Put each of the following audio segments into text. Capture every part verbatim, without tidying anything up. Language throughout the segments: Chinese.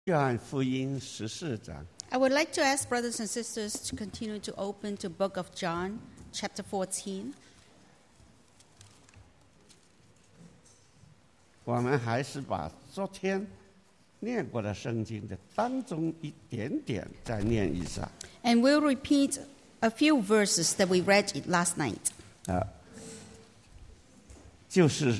约翰福音十四章。 I would like to ask brothers and sisters to continue to open to Book of John, chapter fourteen. 我们还是把昨天念过的圣经的当中一点点再念一下。 And we'll repeat a few verses that we read last night. 啊，就是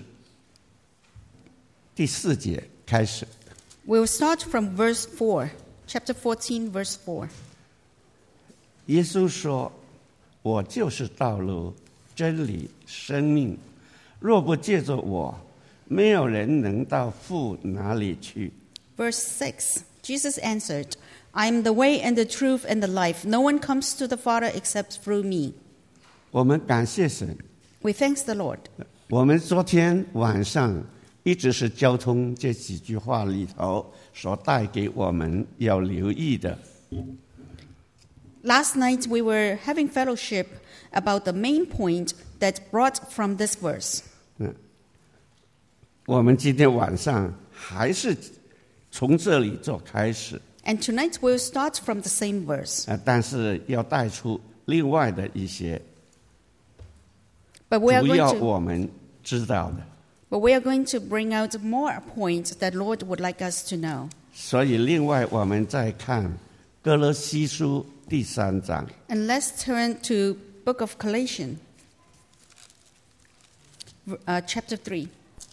第四节开始。 We'll start from verse four, chapter fourteen, verse four. 耶稣说：“我就是道路、真理、生命。若不借着我，没有人能到父那里去。” Verse six, Jesus answered, I am the way and the truth and the life. No one comes to the Father except through me. 我们感谢神。 We thank the Lord. 我们昨天晚上一直是交通这几句话里头所带给我们要留意的。 Last night we were having fellowship about the main point that brought from this verse. 嗯，我们今天晚上还是从这里做开始， And tonight we'll start from the same verse. 呃，但是要带出另外的一些 But we are 主 going 要 to 我们知道的。 but we are going to bring out more points that Lord would like us to know. 所以另外我们再看歌罗西书第三章。 And let's turn to Book of Galatians, uh, chapter three.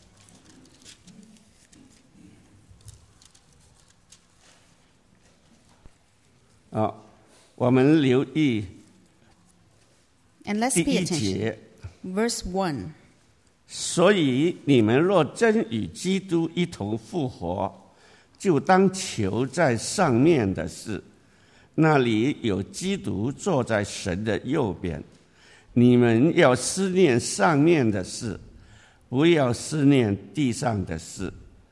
啊，我们留意 And let's 第 pay 一 attention. 节。 Verse one. 所以你们若真与基督一同复活，就当求在上面的事，那里有基督坐在神的右边。你们要思念上面的事，不要思念地上的事。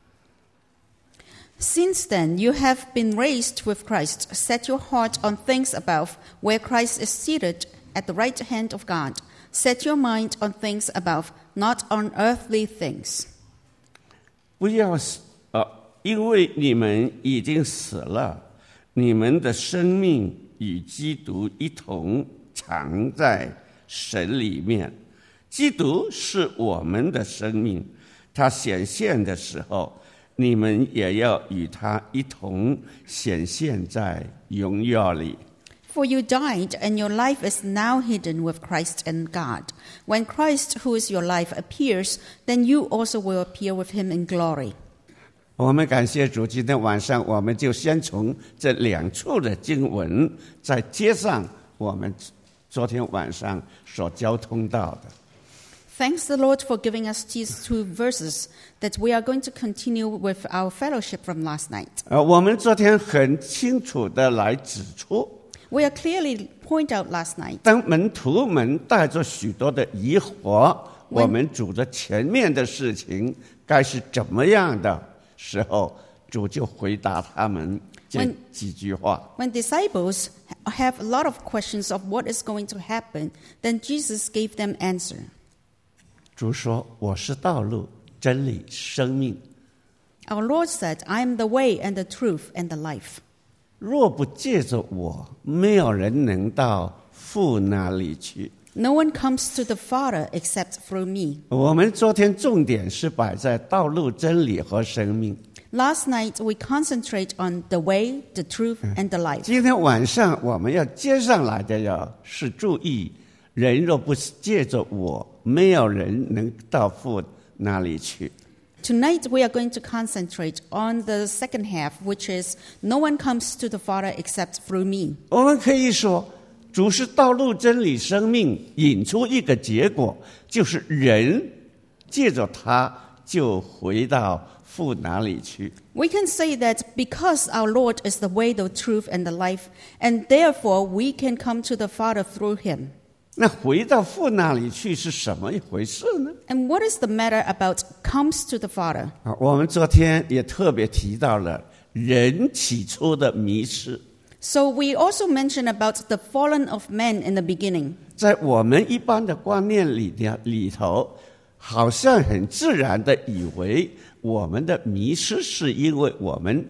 Since then you have been raised with Christ. Set your heart on things above, where Christ is seated at the right hand of God. Set your mind on things above, not on earthly things. 不要呃，因为你们已经死了，你们的生命与基督一同藏在神里面。基督是我们的生命，他显现的时候，你们也要与他一同显现在荣耀里。 For you died, and your life is now hidden with Christ in God. When Christ, who is your life, appears, then you also will appear with him in glory. 我们感谢主，今天晚上我们就先从这两处的经文，再接上我们昨天晚上所交通到的。 Thanks the Lord for giving us these two verses that we are going to continue with our fellowship from last night. 呃，我们昨天很清楚的来指出， We are clearly point out last night 当门徒们带着许多的疑惑，我们主的前面的事情该是怎么样的时候，主就回答他们这 When- 几句话。 when disciples have a lot of questions of what is going to happen, then Jesus gave them answer. 主说：“我是道路、真理、生命。 Our Lord said, I am the way and the truth and the life. 若不借着我，没有人能到父那里去。” No one comes to the Father except through me. 我们昨天重点是摆在道路、真理和生命。 Last night we concentrate on the way, the truth, and the life. 今天晚上我们要接上来的要是注意，人若不借着我，没有人能到父那里去。 Tonight we are going to concentrate on the second half, which is no one comes to the Father except through me. 我们可以说，主是道路、真理、生命，引出一个结果，就是人借着他就回到父那里去。 We can say that because our Lord is the way, the truth, and the life, and therefore we can come to the Father through him. 那回到父那里去是什么一回事呢？ And what is the matter about comes to the Father? 啊，我们昨天也特别提到了人起初的迷失。 So we also mentioned about the fallen of man in the beginning. 在我们一般的观念里的里头，好像很自然的以为我们的迷失是因为我们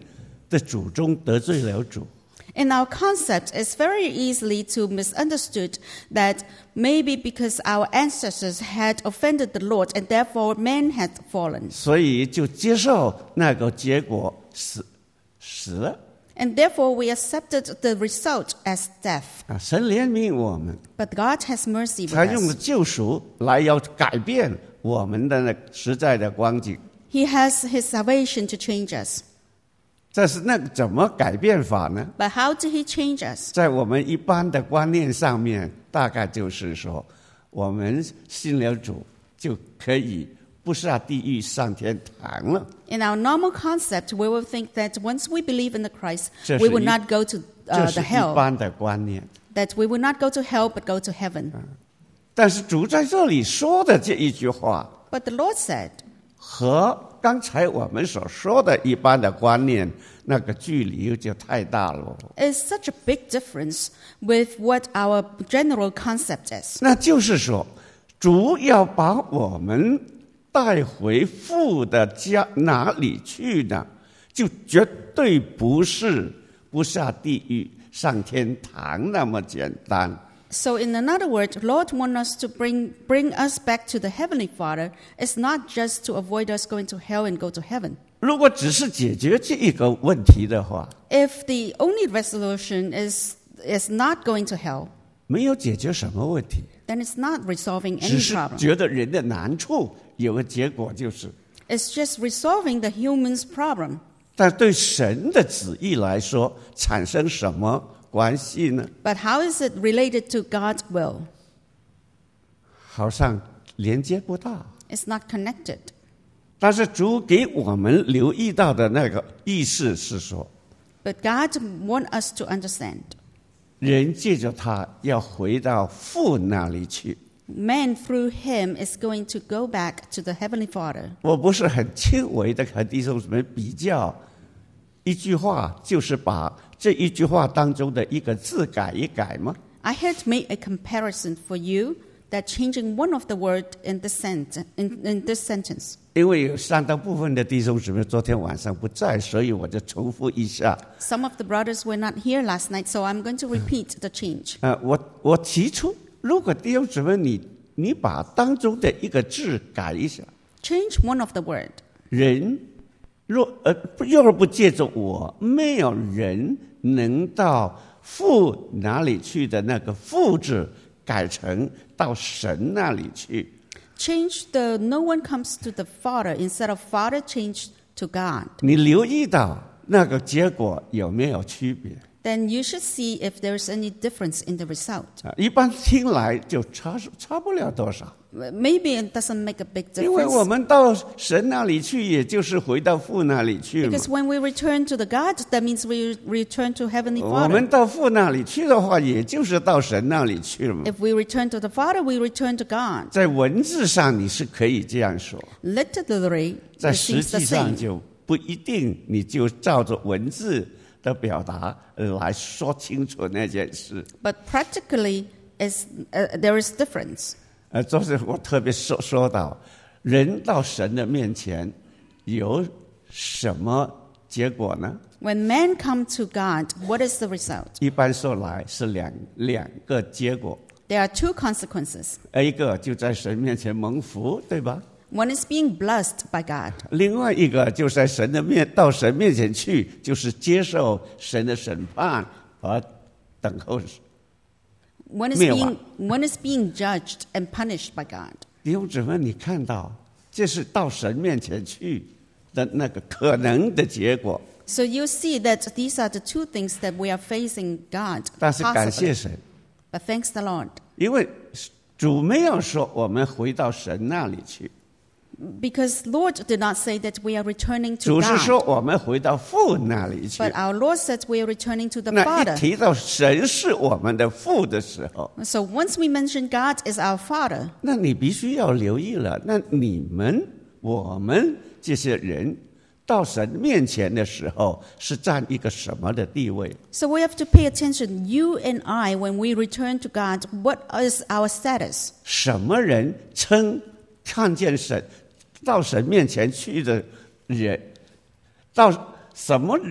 的祖宗得罪了主。 In our concept, it's very easily to misunderstood that maybe because our ancestors had offended the Lord and therefore man had fallen. 所以就接受那个结果，死死了。 And therefore we accepted the result as death. 啊，神怜悯我们， But God has mercy with 他用 us. 救赎来要改变我们的那实在的光景。 He has his salvation to change us. 但是那个怎么改变法呢？ But how did he change us? 在我们一般的观念上面，大概就是说，我们信了主就可以不下地狱上天堂了。 In our normal concept, we will think that once we believe in the Christ, 这是 we will 一- not go to 这 uh, 是 the 一 hell. 般的观念。 That we will not go to hell but go to heaven. 但是主在这里说的这一句话， But the Lord said, 和刚才我们所说的一般的观念，那个距离就太大了。 is such a big difference with what our general concept is. 那就是说，主要把我们带回父的家哪里去呢？就绝对不是不下地狱上天堂那么简单。 So in another word, Lord wants us to bring, bring us back to the Heavenly Father. It's not just to avoid us going to hell and go to heaven. 如果只是解决这一个问题的话， If the only resolution is, is not going to hell, 没有解决什么问题， then it's not resolving 只 any 是 problem. 觉得人的难处有个结果就是， It's just resolving the human's problem. 但对神的旨意来说，产生什么关系呢？ But how is it related to God's will? 好像连接不到。 It's not connected. 但是主给我们留意到的那个意思是说， But God wants us to understand. 人借着他要回到父那里去。 Man through him is going to go back to the Heavenly Father. 我不是很轻微的和弟兄姊妹比较一句话，就是把这一句话当中的一个字改一改吗？ I had made a comparison for you that changing one of the word in this, sent- in, in this sentence. 因为有相当部分的弟兄姊妹昨天晚上不在，所以我就重复一下。 Some of the brothers were not here last night, so I'm going to repeat the change. 呃，我我提出，如果弟兄姊妹你你把当中的一个字改一下， Change one of the word. 人若呃若不借着我，没有人能到父哪里去的那个父字改成到神那里去。 Change the no one comes to the Father instead of Father change to God. 你留意到那个结果有没有区别？ Then you should see if there's any difference in the result. 啊，一般听来就差差不了多少。 Maybe it doesn't make a big 因为我 difference. 们到神那里去，也就是回到父那里去嘛。 Because when we return to the God, that means we return to Heavenly 我们 Father. 到父那里去的话，也就是到神那里去了嘛。 If we return to the Father, we return to God. 在文字上你是可以这样说， Literally, 在 it 实 seems the 际上 same. 就不一定，你就照着文字的表达呃来说清楚那件事。 But practically, is, uh, there is difference. 呃，昨天我特别说说到，人到神的面前有什么结果呢？ When men come to God, what is the result? 一般说来是两两个结果， There are two consequences. 呃一个就在神面前蒙福，对吧？ One is being blessed by God. 另外一个就在神的面到神面前去，就是接受神的审判和等候。 One is 灭亡。 being one is being judged and punished by God. 弟兄姊妹，你看到这是到神面前去的那个可能的结果， So you see that these are the two things that we are facing God. 但是感谢 possibly. 神， But thanks the Lord. 因为主没有说我们回到神那里去， Because Lord did not say that we are returning to 主是说 God. 我们回到父那里去。 But our Lord said we are returning to the 那 Father. 一提到神是我们的父的时候， So once we mention God is our Father, 那你必须要留意了。那你们、我们这些人到神面前的时候，是占一个什么的地位？ so we have to pay attention. You and I, when we return to God, what is our status? 什么人称看见神到神面前去的人？到什么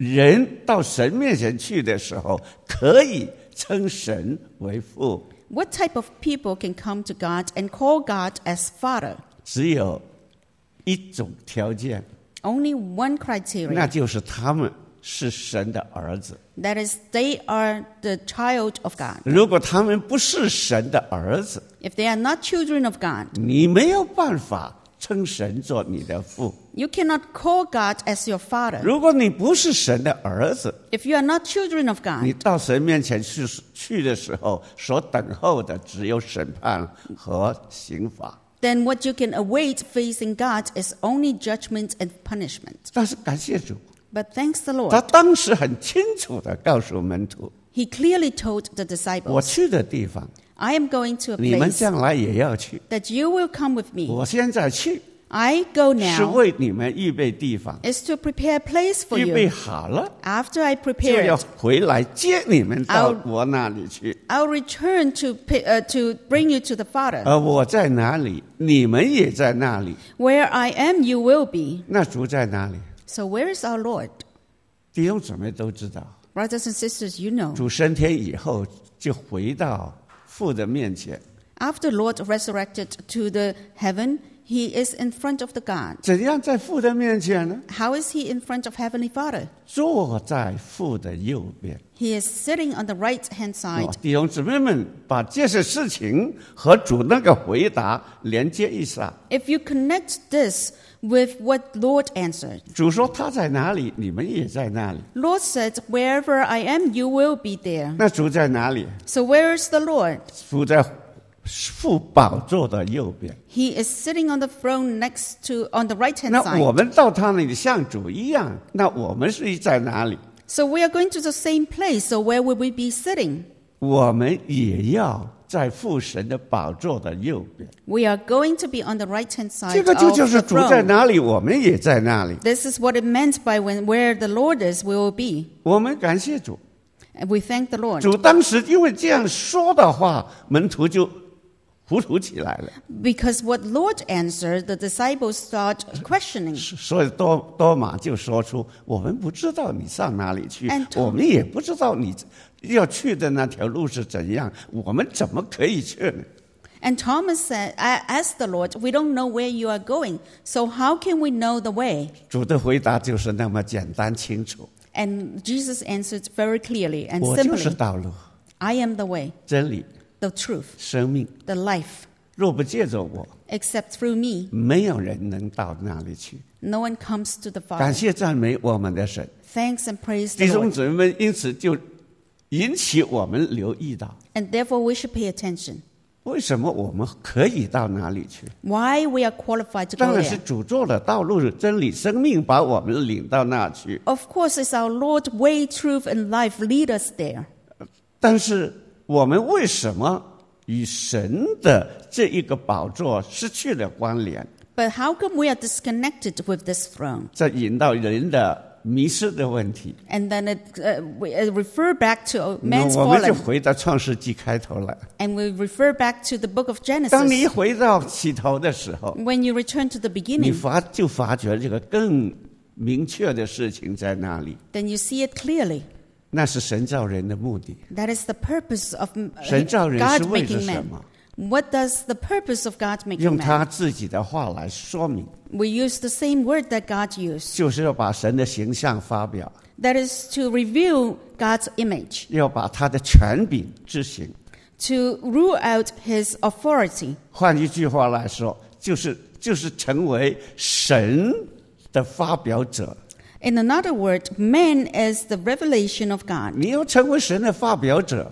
人到神面前去的时候，可以称神为父。 What type of people can come to God and call God as Father? 只有一种条件， Only one 那 criteria. 就是他们是神的儿子。 That is, they are the child of God. 如果他们不是神的儿子， If they are not children of God, 你没有办法称神做你的父。 you cannot call God as your Father. 如果你不是神的儿子， If you are not children of 你 God, 到神面前去去的时候，所等候的只有审判和刑罚。 then what you can await facing God is only judgment and punishment. 但是感谢主， But thanks the 他 Lord, 当时很清楚地告诉门徒， He clearly told the 我 disciples, 去的地方， I am going to a 你们 place 将来也要去。 that you will come with me. 我现在去， I go 是 now 为你们预备地方， is to prepare a place for 预备 you. 好了， After I 就 prepare 要 it, 回来接你们到 I'll- 我那里去。 I'll return to, pi- uh, to bring you to the Father. 而我在哪里，你们也在那里。 Where I am, you will be. 那主在哪里？ So where is our Lord? 弟兄姊妹都知道， Brothers and sisters, you know. 主升天以后就回到父的面前， After Lord resurrected to the heaven, he is in front of the God. 怎样在父的面前呢？ How is he in front of Heavenly Father? 坐在父的右边。 He is sitting on the right hand 哦 side. 弟兄姊妹们，把这些事情和主那个回答连接一下。 If you connect this with what Lord answered, 主说他在哪里，你们也在那里。 Lord said, wherever I am, you will be there. 那主在哪里？ So where is the Lord? 主在父宝座的右边。 He is sitting on the throne next to, on the right hand 那我 side. 们到他那里像主一样，那我们是在哪里？ So we are going to the same place. So where will we be sitting? 我们也要在父神的宝座的右边。 We are going to be on the right hand 这 side 个就 of 就是 the 主在 throne. 哪里，我们也在那里。 This is what it meant by when where the Lord is, we will be. 我们感谢主， And we thank the Lord. 主当时因为这样说的话，门徒就糊涂起来了。 Because what Lord answered, the disciples start questioning. 所以多多马就说出：“我们不知道你上哪里去 And， 我们也不知道你要去的那条路是怎样，我们怎么可以去呢？” And Thomas said, I asked the Lord, we don't know where you are going, so how can we know the way? 主的回答就是那么简单清楚： And Jesus answered very clearly and 我就是 simply, 道路、 I am the way, 真理、 the truth, 生命。 the life. 若不借着我， Except through me, 没有人能到那里去。 no one comes to the 感 Father. 谢赞美我们的神， Thanks and praise 弟 the 兄 Lord. 姊妹们，因此就引起我们留意到， And therefore we should pay attention. 为什么我们可以到哪里去？ Why we are qualified to 当 go 然是 there. 主做的道路、真理、生命，把我们领到那去。 Of course, it's our Lord, way, truth, and life lead us there. 但是我们为什么与神的这一个宝座失去了关联？ But how come we are disconnected with this throne? 这引到人的迷失的问题。 And then it, uh, we uh, refer back to 那 man's 我们就 fallen. 回到创世纪开头来。 And we refer back to the book of 当你一 Genesis. 回到起头的时候， When you return to the 你 beginning, 发就发觉这个更明确的事情在那里。 then you see it clearly. 那是神造人的目的。 That is the purpose of uh, 神造人是 God 为着 making 什 man. 么？ What does the purpose of God making 用 man? 他自己的话来说明， We use the same word that God used. 就是要把神的形象发表， That is to reveal God's image, 要把他的权柄执行。 to rule out his authority. 换一句话来说，就是就是成为神的发表者。 In another word, man is the revelation of God. 你要成为神的发表者，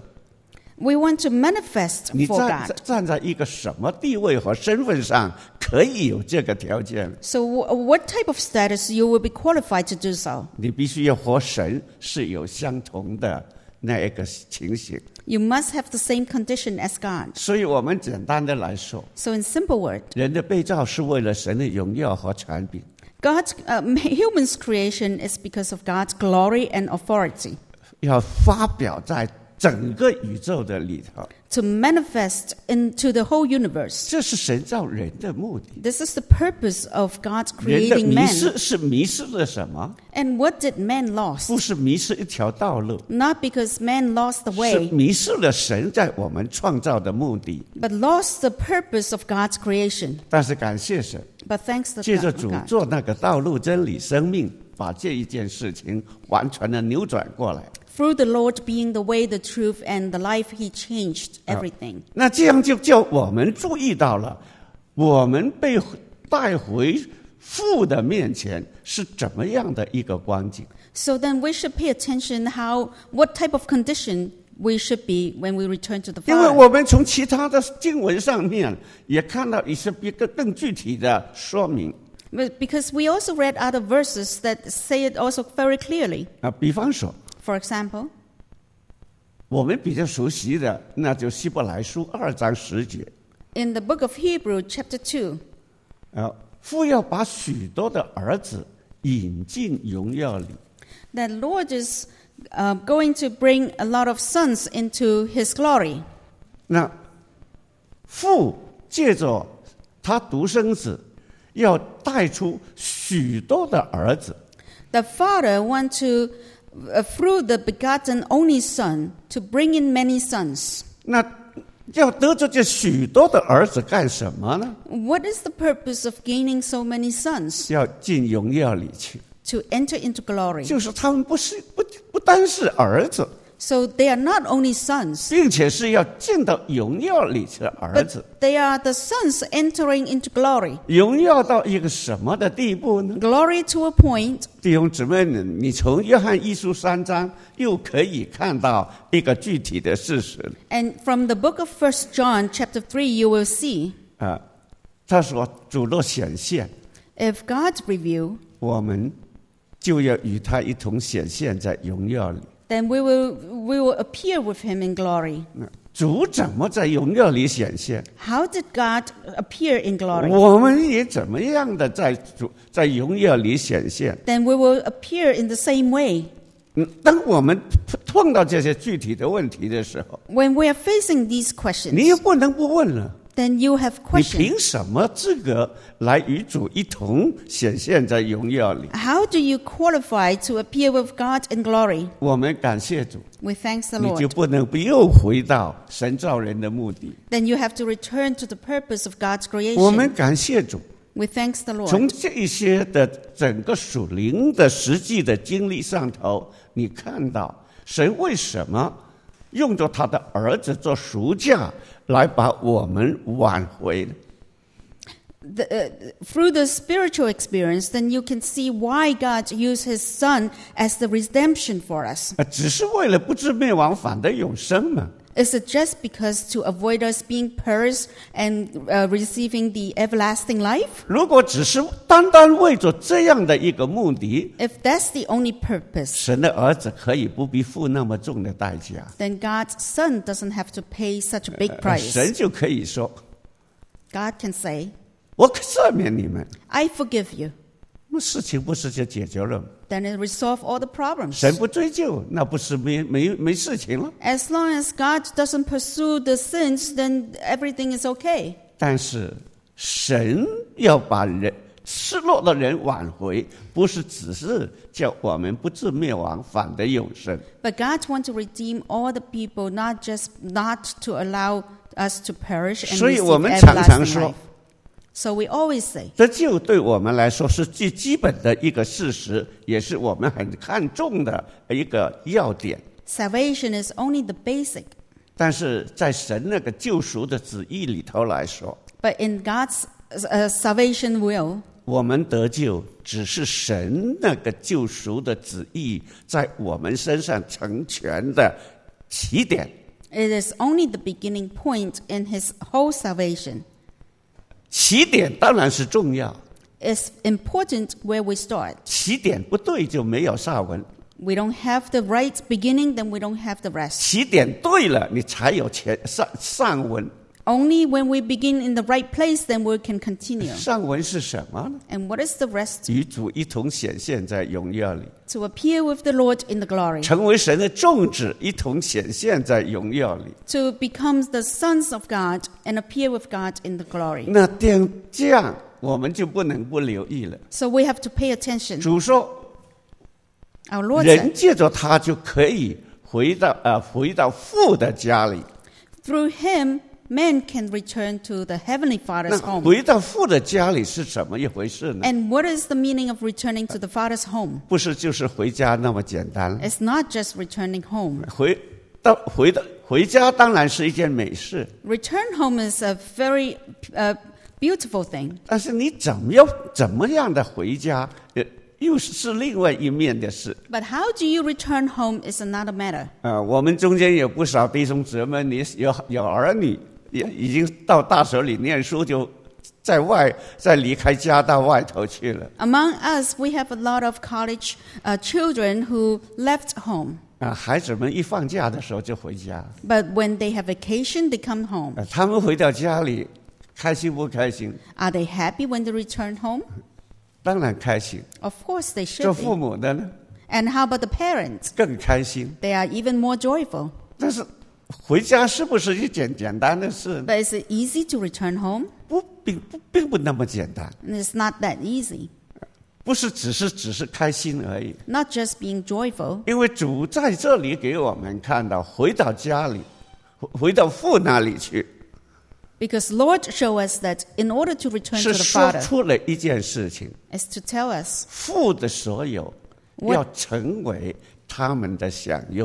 We want to manifest 你 for 站 God. 站在一个什么地位和身份上，可以有这个条件？ So, w- what type of status you will be qualified to do so? 你必须要和神是有相同的那一个情形。 You must have the same condition as God. 所以我们简单的来说， So, in simple word, 人的被造是为了神的荣耀和权柄。 God's um, human's creation is because of God's glory and authority. 要发表在整个宇宙的里头。 to manifest into the whole universe. 这是神造人的目的。 This is the purpose of God 人的 creating 迷 man. 失是迷失了什么？ And what did man lost? 不是迷失一条道路， Not because man lost the 是 way, 迷失了神在我们创造的目的。 but lost the purpose of God's creation. 但是感谢神， But thanks to 借着 God, 主 God. 做那个道路、真理、生命，把这一件事情完全的扭转过来。 Through the Lord being the way, the truth, and the life, He changed everything. 那这样就叫我们注意到了，我们被带回父的面前是怎么样的一个光景。 So then we should pay attention how, what type of condition we should be when we return to the 因为 Father. 我们从其他的经文上面也看到一些一个更具体的说明 But because we also read other verses that say it also very clearly. 啊，比方说。 For example, 我们比较熟悉的，那就希伯来书二章十节， in the book of Hebrew, chapter two, 啊，父要把许多的儿子引进荣耀里。 that Lord is uh, going to bring a lot of sons into His glory. 那父借着他独生子，要带出许多的儿子。 The Father wants to, uh, through the begotten only Son, to bring in many sons. 那要得着这许多的儿子干什么呢？ What is the purpose of gaining so many sons? 要进荣耀里去， To enter into glory. 就是他们不是不不单是儿子， So they are not only sons, 并且是要进到荣耀里去的儿子。 but they are the sons entering into glory. 荣耀到一个什么的地步呢？ Glory to a point. 弟兄姊妹们，你从约翰一书三章又可以看到一个具体的事实 And from the book of First John, chapter three, you will see 啊。他说：“主若显现， if God reveal, 我们就要与他一同显现在荣耀里。 then we will we will appear with Him in glory. 那主怎么在荣耀里显现？ How did God appear in glory? 我们也怎么样的在主在荣耀里显现？ Then we will appear in the same way. 嗯，当我们碰到这些具体的问题的时候， When we are facing these questions, 你也不能不问了。 then you have 你 questions. 凭什么资格来与主一同显现在荣耀里？ How do you qualify to appear with God in glory? 我们感谢主， We thank the 你就 Lord. 不能不又回到神造人的目的。 Then you have to return to the purpose of God's 我们 creation. 感谢主， We thank the 从 Lord. 这一些的整个属灵的实际的经历上头，你看到神为什么用着他的儿子做赎价来把我们挽回呢？ The, uh, through the spiritual experience, then you can see why God used His Son as the redemption for us. 啊，只是为了不至灭亡，反得永生嘛。 Is it just because to avoid us being perished and uh, receiving the everlasting life? 如果只是单单为着这样的一个目的， If that's the only purpose, 神的儿子可以不必付那么重的代价， then God's Son doesn't have to pay such a big 呃 price. 神就可以说 God can say, 我赦免你们， I forgive you. 那事情不是就解决了吗？ Then it resolve all the problems. 神不追究，那不是没没没事情了。 As long as God doesn't pursue the sins, then everything is okay. 但是神要把人失落的人挽回，不是只是叫我们不至灭亡，反得永生。 But God wants to redeem all the people, not just not to allow us to perish and 所以 receive 我们常常 everlasting 说 life. So we always say, 这就对我们来说是最基本的一个事实，也是我们很看重的一个要点。 salvation is only the basic. 但是在神那个救赎的旨意里头来说， But in God's uh, salvation will, 我们得救只是神那个救赎的旨意在我们身上成全的起点。 it is only the beginning point in His whole salvation. 起点当然是重要， It's important where we start. 起点不对就没有下文， We don't have the right beginning, then we don't have the rest. 起点对了，你才有前上上文。 Only when we begin in the right place, then we can continue. 上文是什么呢？ And what is the rest? 与主一同显现在荣耀里， To appear with the Lord in the glory. 成为神的众子，一同显现在荣耀里。 To become the sons of God and appear with God in the glory. 那这样我们就不能不留意了。 So we have to pay attention. 主说， Our Lord 人 said, 借着他就可以回到呃回到父的家里。 through him, men can return to the Heavenly 那 Father's home. 回到父的家里是怎么一回事呢？ And what is the meaning of returning to the Father's home? 不是就是回家那么简单。 It's not just returning home. 回到回到回家当然是一件美事， Return home is a very uh, beautiful thing. 但是你怎么样怎么样的回家，呃，又是另外一面的事。 But how do you return home is another matter. 呃，我们中间有不少弟兄姊妹，你有有儿女，也已经到大学里念书，就在外，再离开家到外头去了。 Among us, we have a lot of college uh, children who left home. 啊，孩子们一放假的时候就回家。 But when they have vacation, they come home. 呃他们回到家里，开心不开心？ Are they happy when they return home? 当然开心。 Of course, they 做 should 父 be. 母的呢， And how about the parents? 更开心。 They are even more joyful. 但是回家是不是一件简单的事呢？ But is it easy to return home? 不，并不并不那么简单， And it's not that easy. 不是只是只是开心而已。 Not just being joyful. 因为主在这里给我们看到，回到家里，回回到父那里去， Because Lord show us that in order to return 是 to the 说 Father 出了一件事情： is to tell us 父的所有 What- 要成为他们的享用。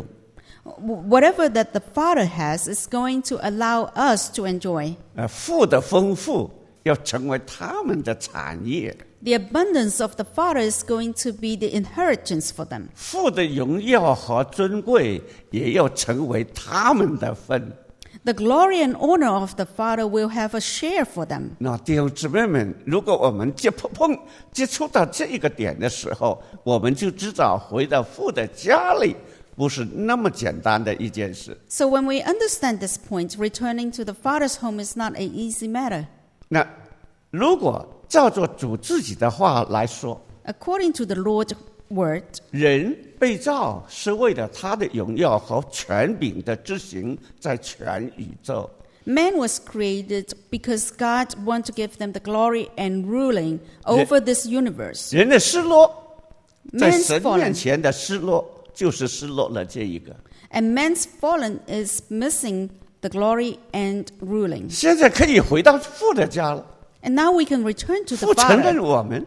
whatever that the Father has is going to allow us to enjoy. 呃，父的丰富要成为他们的产业， The abundance of the Father is going to be the inheritance for them. 父的荣耀和尊贵也要成为他们的份。 The glory and honor of the Father will have a share for them. 那弟兄姊妹们，如果我们接碰碰接触到这一个点的时候，我们就知道回到父的家里不是那么简单的一件事。 So when we understand this point, returning to the Father's home is not an easy matter. 那如果照着主自己的话来说， According to the Lord's word, 人被造是为了他的荣耀和权柄的执行在全宇宙。 man was created because God wants to give them the glory and ruling over this universe. 人的失落，在 Man's 神面 fallen, 前的失落，就是失落了这一个。 and man's fallen is missing the glory and ruling. 现在可以回到父的家了， And now we can return to the 父承认 Father. 我们，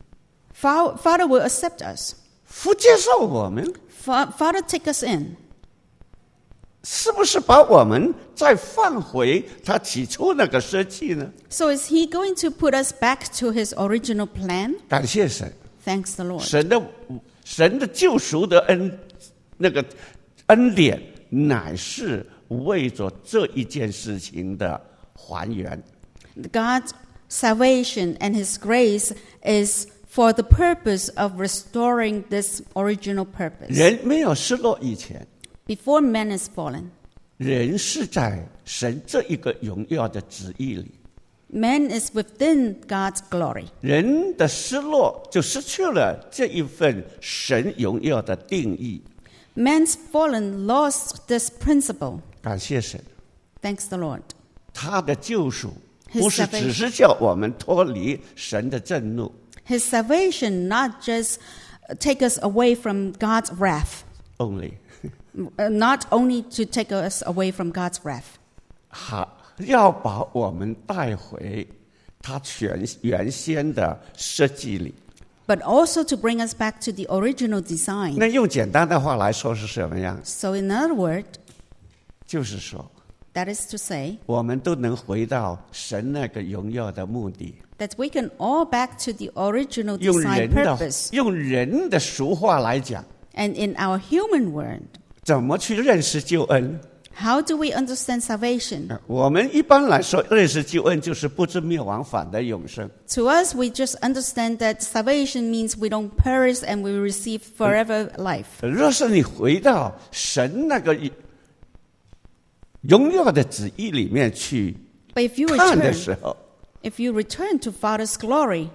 Fa- Father will accept us. 父接受我们， Fa- Father take us in. 是不是把我们再放回他起初那个设计呢？ So is he going to put us back to his original plan? 感谢神， Thanks the Lord. 神的神的救赎的恩，那个恩典乃是为着这一件事情的还原。 God's salvation and his grace is for the purpose of restoring this original purpose. 人没有失落以前， Before man is fallen, 人是在神这一个荣耀的旨意里。 man is within God's glory. 人的失落就失去了这一份神荣耀的定义。 Man's fallen lost this principle. 感谢神， Thanks the Lord. 他的救赎 His 不是 salvation. 只是叫我们脱离神的震怒， His salvation not just take us away from God's wrath, only uh, not only to take us away from God's wrath, 还要把我们带回他全原先的设计里。 but also to bring us back to the original design. 那用简单的话来说是什么样？ So in other words, 就是说， that is to say 我们都能回到神那个荣耀的目的， that we can all back to the original 用 design 人的 purpose. 用人的俗话来讲， And in our human world, 怎么去认识救恩？ how do we understand salvation? 我们一般来说认识救恩就是不知灭亡，反得永生。 To us, we just understand that salvation means we don't perish and we receive forever life. 若是你回到神那个荣耀的旨意里面去 But if you 看的 return, 时候， if you return to Father's glory,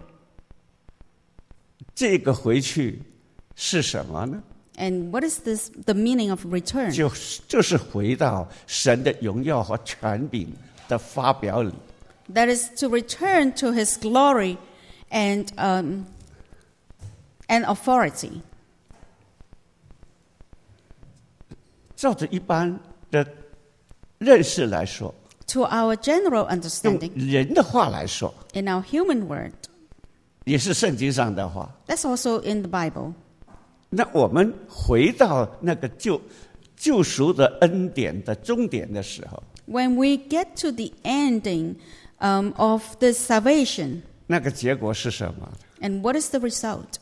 这个回去是什么呢？ and what is this? The meaning of return? 就是就是回到神的荣耀和权柄的发表里。 That is to return to His glory and um, and authority. 照着一般的认识来说， To our general 用 understanding, 人的话来说， in our human word, 也是圣经上的话。 that's also in the Bible. 那我们回到那个救救赎的恩典的终点的时候， When we get to the ending um, of the salvation, 那个结果是什么？ and what is the result?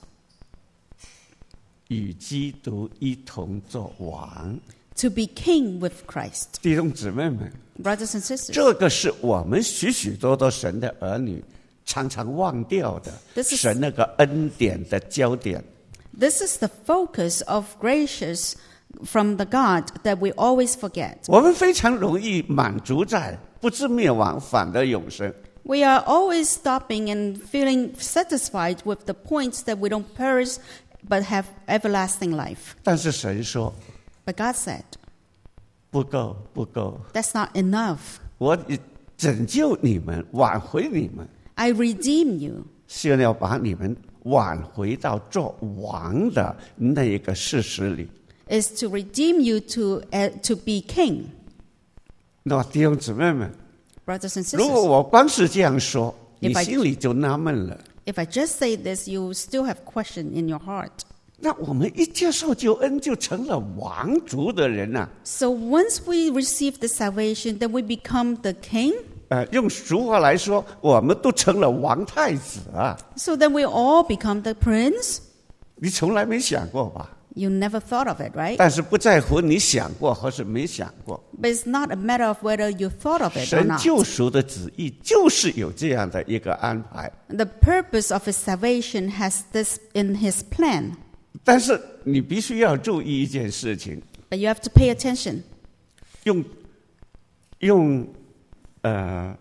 与基督一同作王。 To be king with Christ. 弟兄姊妹们， Brothers and sisters, 这个是我们许许多多神的儿女常常忘掉的 This is- 神那个恩典的焦点。 this is the focus of gracious from the God that we always forget. 我们非常容易满足在不至灭亡，反得永生。 We are always stopping and feeling satisfied with the points that we don't perish but have everlasting life. 但是神说 But God said, 不够，不够， that's not enough. 我拯救你们，挽回你们， I redeem you. 是要把你们挽回到做王的那一个事实里。 Is to redeem you to, uh, to be king. 那么弟兄姊妹们， Brothers and 如果 sisters, 我光是这样说， If 你 I- 心里就纳闷了。 if I just say this, you will still have question in your heart. 那我们一接受救恩，就成了王族的人呐、 So once we receive the salvation, then we become the king. 呃，用俗话来说，我们都成了王太子啊！ So then we all become the prince. 你从来没想过吧？ You never thought of it, right? 但是不在乎你想过或是没想过， But it's not a matter of whether you thought of it or 神 not. 救赎的旨意就是有这样的一个安排。 The purpose of his salvation has this in his plan. 但是你必须要注意一件事情， But you have to pay attention. 用用呃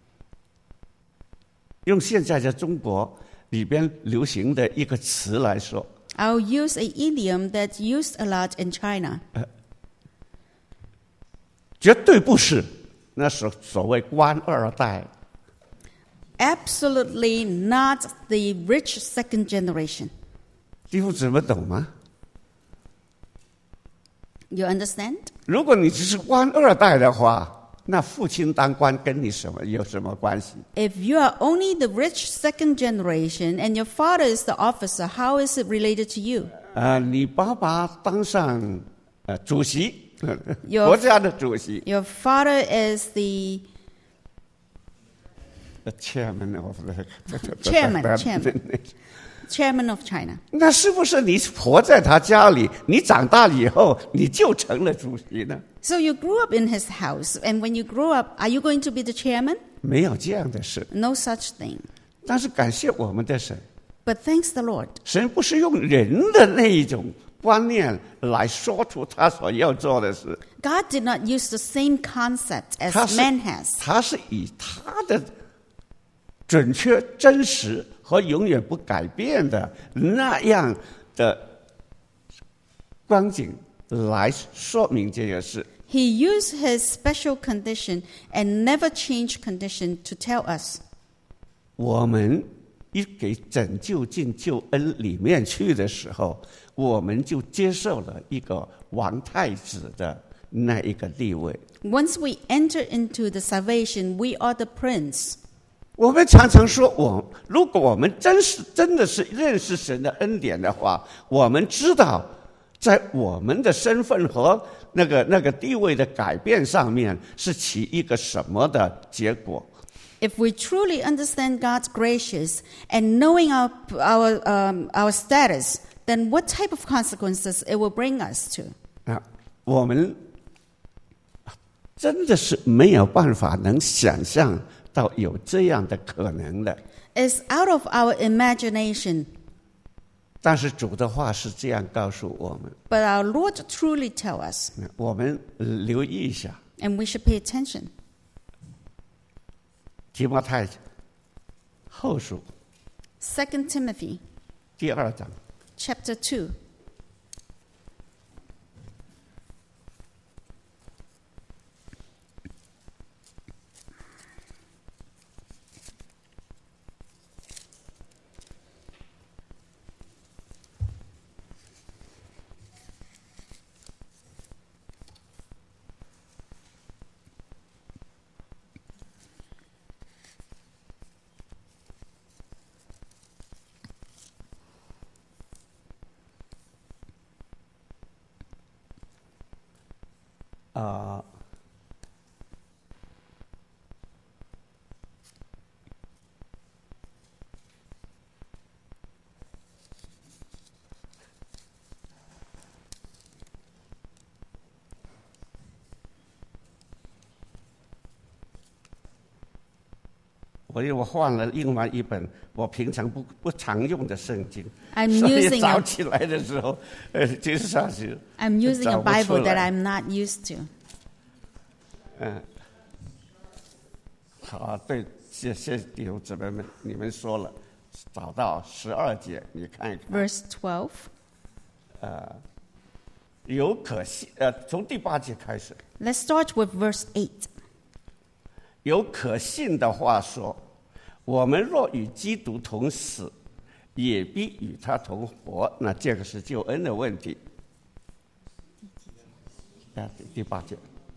用现在在中国里边流行的一个词来说， I'll use an idiom that's used a lot in China. 绝对不是那是所谓官二代。 Absolutely not the rich second generation. 弟兄姊妹懂吗？ You understand? 如果你只是官二代的话，那父亲当官跟你什么有什么关系？ If you are only the rich second generation and your father is the officer, how is it related to you? 呃，你爸爸当上呃主席， 有国家的主席 Your father is the the，chairman of the Chairman, chairman. chairman of China. 那是不是你活在他家里，你长大了以后你就成了主席呢？ So you grew up in his house, and when you grow up, are you going to be the chairman? 没有这样的事。 No such thing. 但是感谢我们的神， But thanks the Lord. 神不是用人的那一种观念来说出他所要做的事， God did not use the same concept as 他是 man has. 他是以他的准确、真实和永远不改变的那样的光景来说明这个事。 He used his special condition and never changed condition to tell us. 我们一给拯救进救恩里面去的时候，我们就接受了一个王太子的那一个地位。 Once we enter into the salvation, we are the prince. 我们常常说我，如果我们真是真的是认识神的恩典的话，我们知道，在我们的身份和那个那个地位的改变上面，是起一个什么的结果？ If we truly understand God's gracious and knowing our our um, our status, then what type of consequences it will bring us to? 啊，我们真的是没有办法能想象到有这样的可能的。 It's out of our imagination. 但是主的话是这样告诉我们， But our Lord truly tell us, 我们留意一下， and we should pay attention. 提摩太后书 Second Timothy 第二章。 chapter two. 啊、我因为我换了另外一本我平常不不常用的圣经， I'm 所以 using 早 a, 起来的时候，呃，经常是 I'm using a 找不出 Bible that 来。 I'm not used to. 嗯，好，对，谢谢弟兄姊妹们，你们说了，找到十二节，你看一看， Verse twelve. 有可信，呃，从第八节开始， Let's start with verse eight. 有可信的话说，我们若与基督同死，也必与他同活。那这个是救恩的问题。啊，第第八节。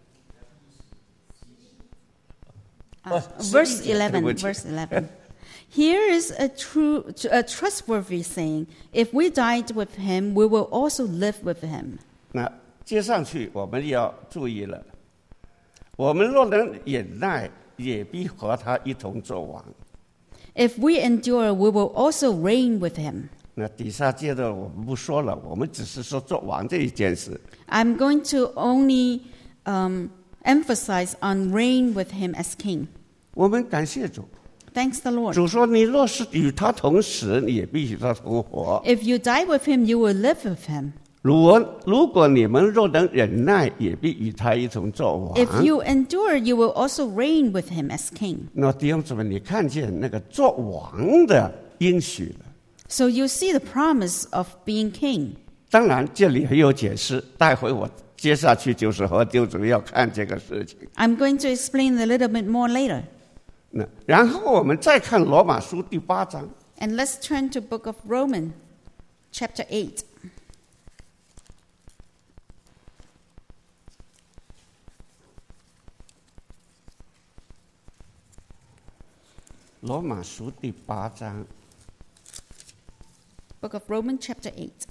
Uh, 哦， verse 十一节， eleven. 对不起。 Verse eleven. Here is a true, a trustworthy saying: If we died with him, we will also live with him. 那接上去我们要注意了，我们若能忍耐，也必和他一同作王。 If we endure, we will also reign with him. 那底下接着我们不说了，我们只是说做王这一件事。 I'm going to only um, emphasize on reign with him as king. 我们感谢主， Thanks the Lord. 主说：“你若是与他同死，你也必与他同活。 If you die with him, you will live with him. 如果如果你们若能忍耐，也必与他一同作王。” If you endure, you will also reign with him as king. 那弟兄姊妹，你看见那个做王的应许了？ So you see the promise of being king. 当然，这里还有解释，待会我接下去就是和弟兄姊妹要看这个事情。 I'm going to explain a little bit more later. 那然后我们再看罗马书第八章， And let's turn to book of Romans, chapter eight. 罗马书第八章。 Book of Romans, chapter eight.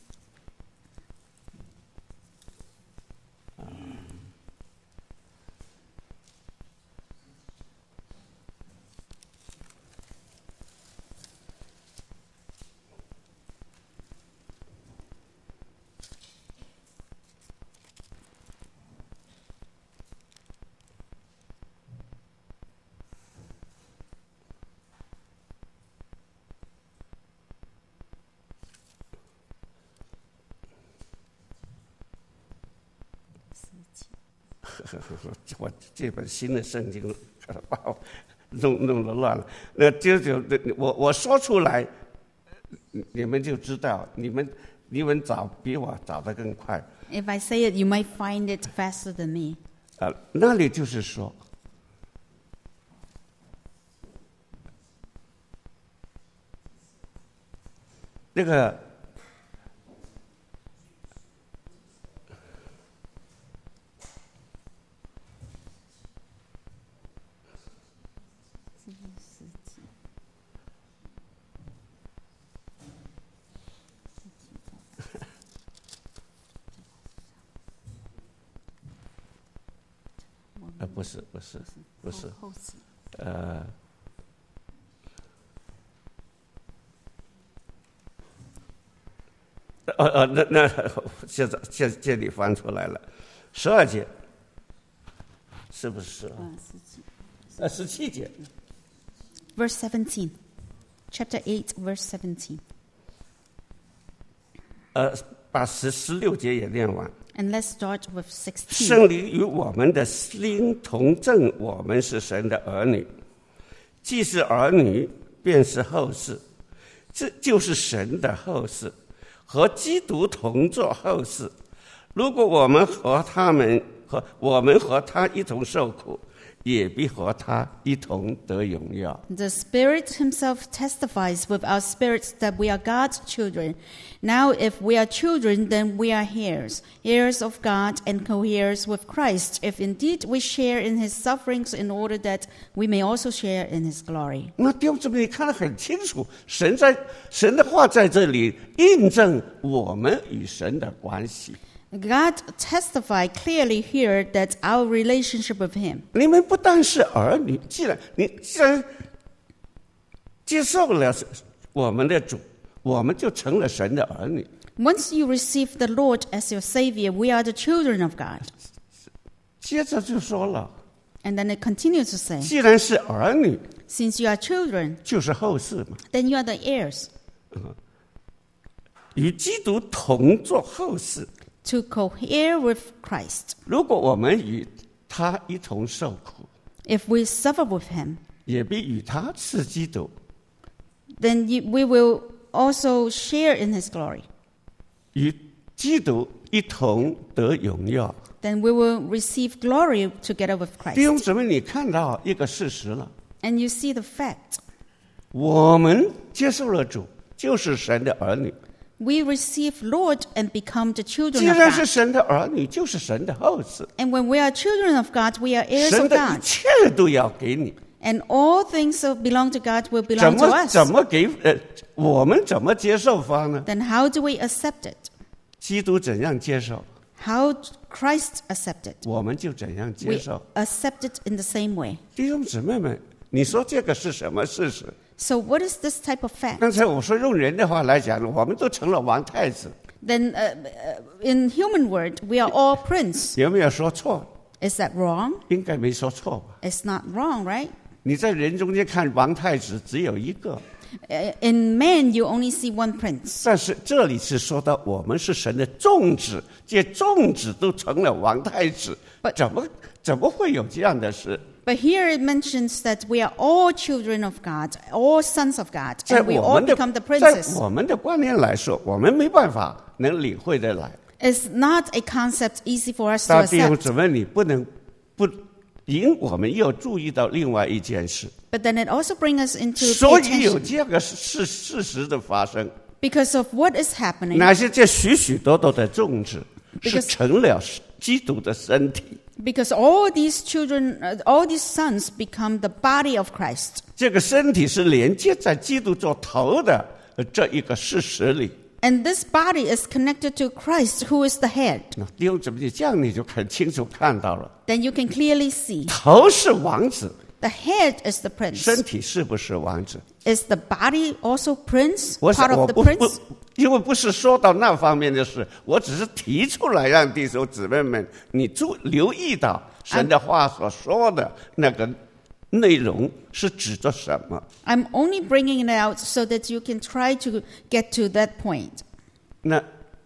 我这本新的圣经把我弄弄得乱了。那就就我我说出来，你们就知道，你们你们找比我找得更快。 If I say it, you might find it faster than me. 啊，那里就是说，那个呃，不是，不是，不是，呃，呃呃，那那现在现这里翻出来了，十二节，是不是？呃，十七节。 Verse seventeen. Chapter eight, verse seventeen. 呃，把十十六节也念完。 And let's start with sixteen. 圣灵与我们的心同证，我们是神的儿女。 既是儿女，便是后世，这就是神的后世，和基督同作后世。如果我们和他们和我们和他一同受苦，也必和他一同得荣耀。 The Spirit himself testifies with our spirits that we are God's children. Now, if we are children, then we are heirs, heirs of God and co-heirs with Christ, if indeed we share in his sufferings in order that we may also share in his glory. 那弟兄姊妹，你看得很清楚，神在神的话在这里印证我们与神的关系。 God testified clearly here that our relationship with him. 你们不但是儿女，既然你既然接受了我们的主，我们就成了神的儿女。 Once you receive the Lord as your Savior, we are the children of God. 接着就说了， And then it continues to say, 既然是儿女， since you are children, 就是后世嘛， then you are the heirs, 与基督同作后世。 to co-heir with Christ. 如果我们与他一同受苦， If we suffer with him, 也必与他是基督， then you, we will also share in his glory. 与基督一同得荣耀。 Then we will receive glory together with 弟兄 Christ. 姊妹，你看到一个事实了， And you see the fact. 我们接受了主，就是神的儿女。 We receive Lord and become the 既 children of 然是 God. 神的儿女，就是神的后世。 And when we are children of God, we are heirs 神 of 的一 God. 切都要给你。 And all things that belong to God will 怎 belong to 么 us. 怎么给呃，我们怎么接受法呢？ Then how do we accept it? 基督怎样接受， How Christ accepted. 我们就怎样接 We 受。 accept it in the same way. 弟兄姊妹们，你说这个是什么事实？ So what is this type of fact? 刚才我说用人的话来讲，我们都成了王太子， Then uh, uh, in human word, we are all prince. 有没有说错？ Is that wrong? 应该没说错吧？ It's not wrong, right? 你在人中间看王太子只有一个， Uh, In man, you only see one prince. 但是这里是说到我们是神的众子，这众子都成了王太子， But- 怎么怎么会有这样的事？ But here it mentions that we are all children of God, all sons of God, 在 and we 我 all 们的 become the 在 princes. 我们的观念来说，我们没办法能领会得来。 It's not a concept easy for us to 但弟兄 accept. 姊妹，你不能不因我们又注意到另外一件事， But then it also brings us into pay 所以有 attention 这个事事实的发生。 because of what is happening. 那些这许许多多的种子是 Because- 成了基督的身体。 Because all these children, uh, all these sons become the body of Christ. 这个身体是连接在基督做头的呃这一个事实里。 And this body is connected to Christ, who is the head. 那弟兄姊妹，这样你就很清楚看到了， Then you can clearly see 头是王子， the head is the prince. 身体是不是王子？ Is the body also prince? 我 Part 想我 of the 不不 prince?， 因为不是说到那方面的事，我只是提出来让弟兄姊妹们你注留意到神的话所说的那个内容是指着什么。 I'm only bringing it out so that you can try to get to that point. 那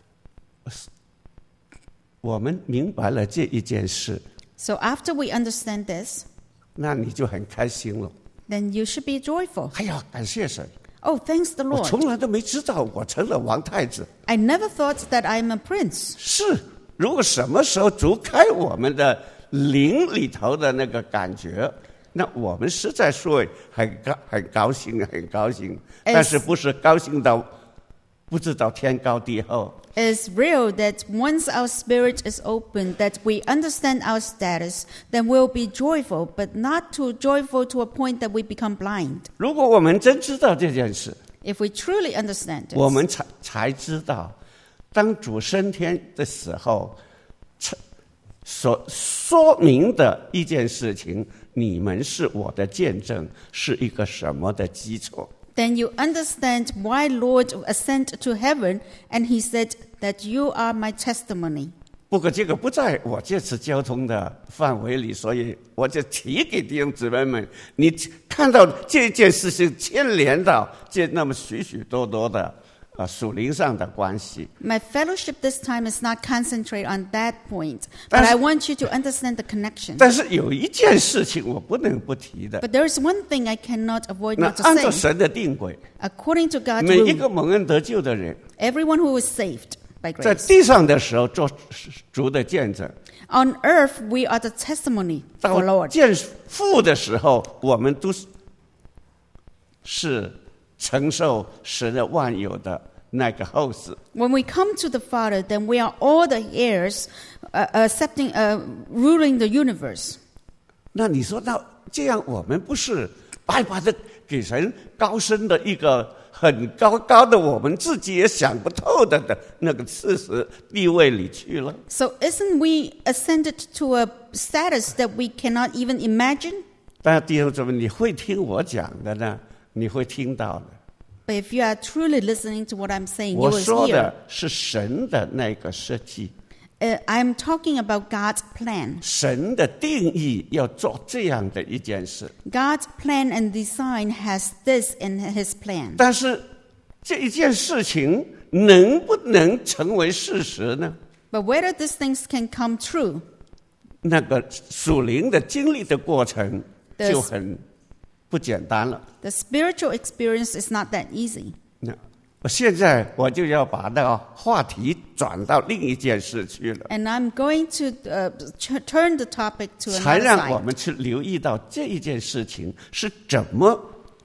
我们明白了这一件事， So after we understand this, 那你就很开心了。 then you should be joyful. 哎呀，感谢神！ Oh, thanks the 我 Lord. 从来都没知道我成了王太子。 I never thought that I'm a prince. 是，如果什么时候主开我们的灵里头的那个感觉，那我们实在说很高很高兴，很高兴。 As- 但是不是高兴到不知道天高地厚？ It's real that once our spirit is open, that we understand our status, then we'll be joyful, but not too joyful to a point that we become blind. 如果我们真知道这件事， If we truly understand 我 it, 们才才知道，当主升天的时候，才所说明的一件事情，你们是我的见证，是一个什么的基础？ then you understand why Lord ascended to heaven, and he said that you are my testimony. 不过这个不在我这次交通的范围里，所以我就提给弟兄姊妹们，你看到这件事情牵连到这那么许许多多的呃属灵上的关系。 My fellowship this time is not concentrate on that point, but 但是- I want you to understand the connection. 但是有一件事情我不能不提的， But there is one thing I cannot avoid 那 not to 按照 say. 神的定规， According to God's 每一 rule, 个蒙恩得救的人， everyone who is saved by 在 grace. 地上的时候做主的见证， On earth, we are the testimony 到 for Lord. 见父的时候，我们都是是承受神的万有的那个后嗣。 When we come to the Father, then we are all the heirs, uh, accepting, uh, ruling the universe. 那你说到这样，我们不是白白的给神高升的一个很高高的，我们自己也想不透的的那个事实地位里去了？ So isn't we ascended to a status that we cannot even imagine? 但弟兄姊妹，你会听我讲的呢？你会听到的。 But if you are truly listening to what I'm saying, you 我 will 说 hear. 的是神的那个设计， Uh, I'm talking about God's plan. 神的定义要做这样的一件事。 God's plan and design has this in His plan. 但是这一件事情能不能成为事实呢？ But whether these things can come true, 那个属灵的经历的过程 There's- 就很不简单了。 the spiritual experience is not that easy. 那我现在我就要把那个话题转到另一件事去了， And I'm going to uh, ch- turn the topic to 才 another 让我 side. 们去留意到这一件事情是怎么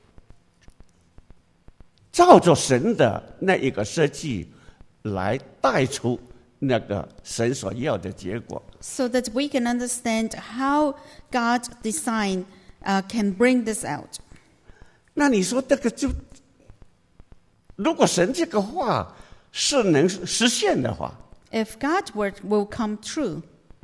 照着神的那一个设计来带出那个神所要的结果。 So that we can understand how God's design uh, can bring this out. 那你说这个就，如果神这个话是能实现的话， If God's word will come true,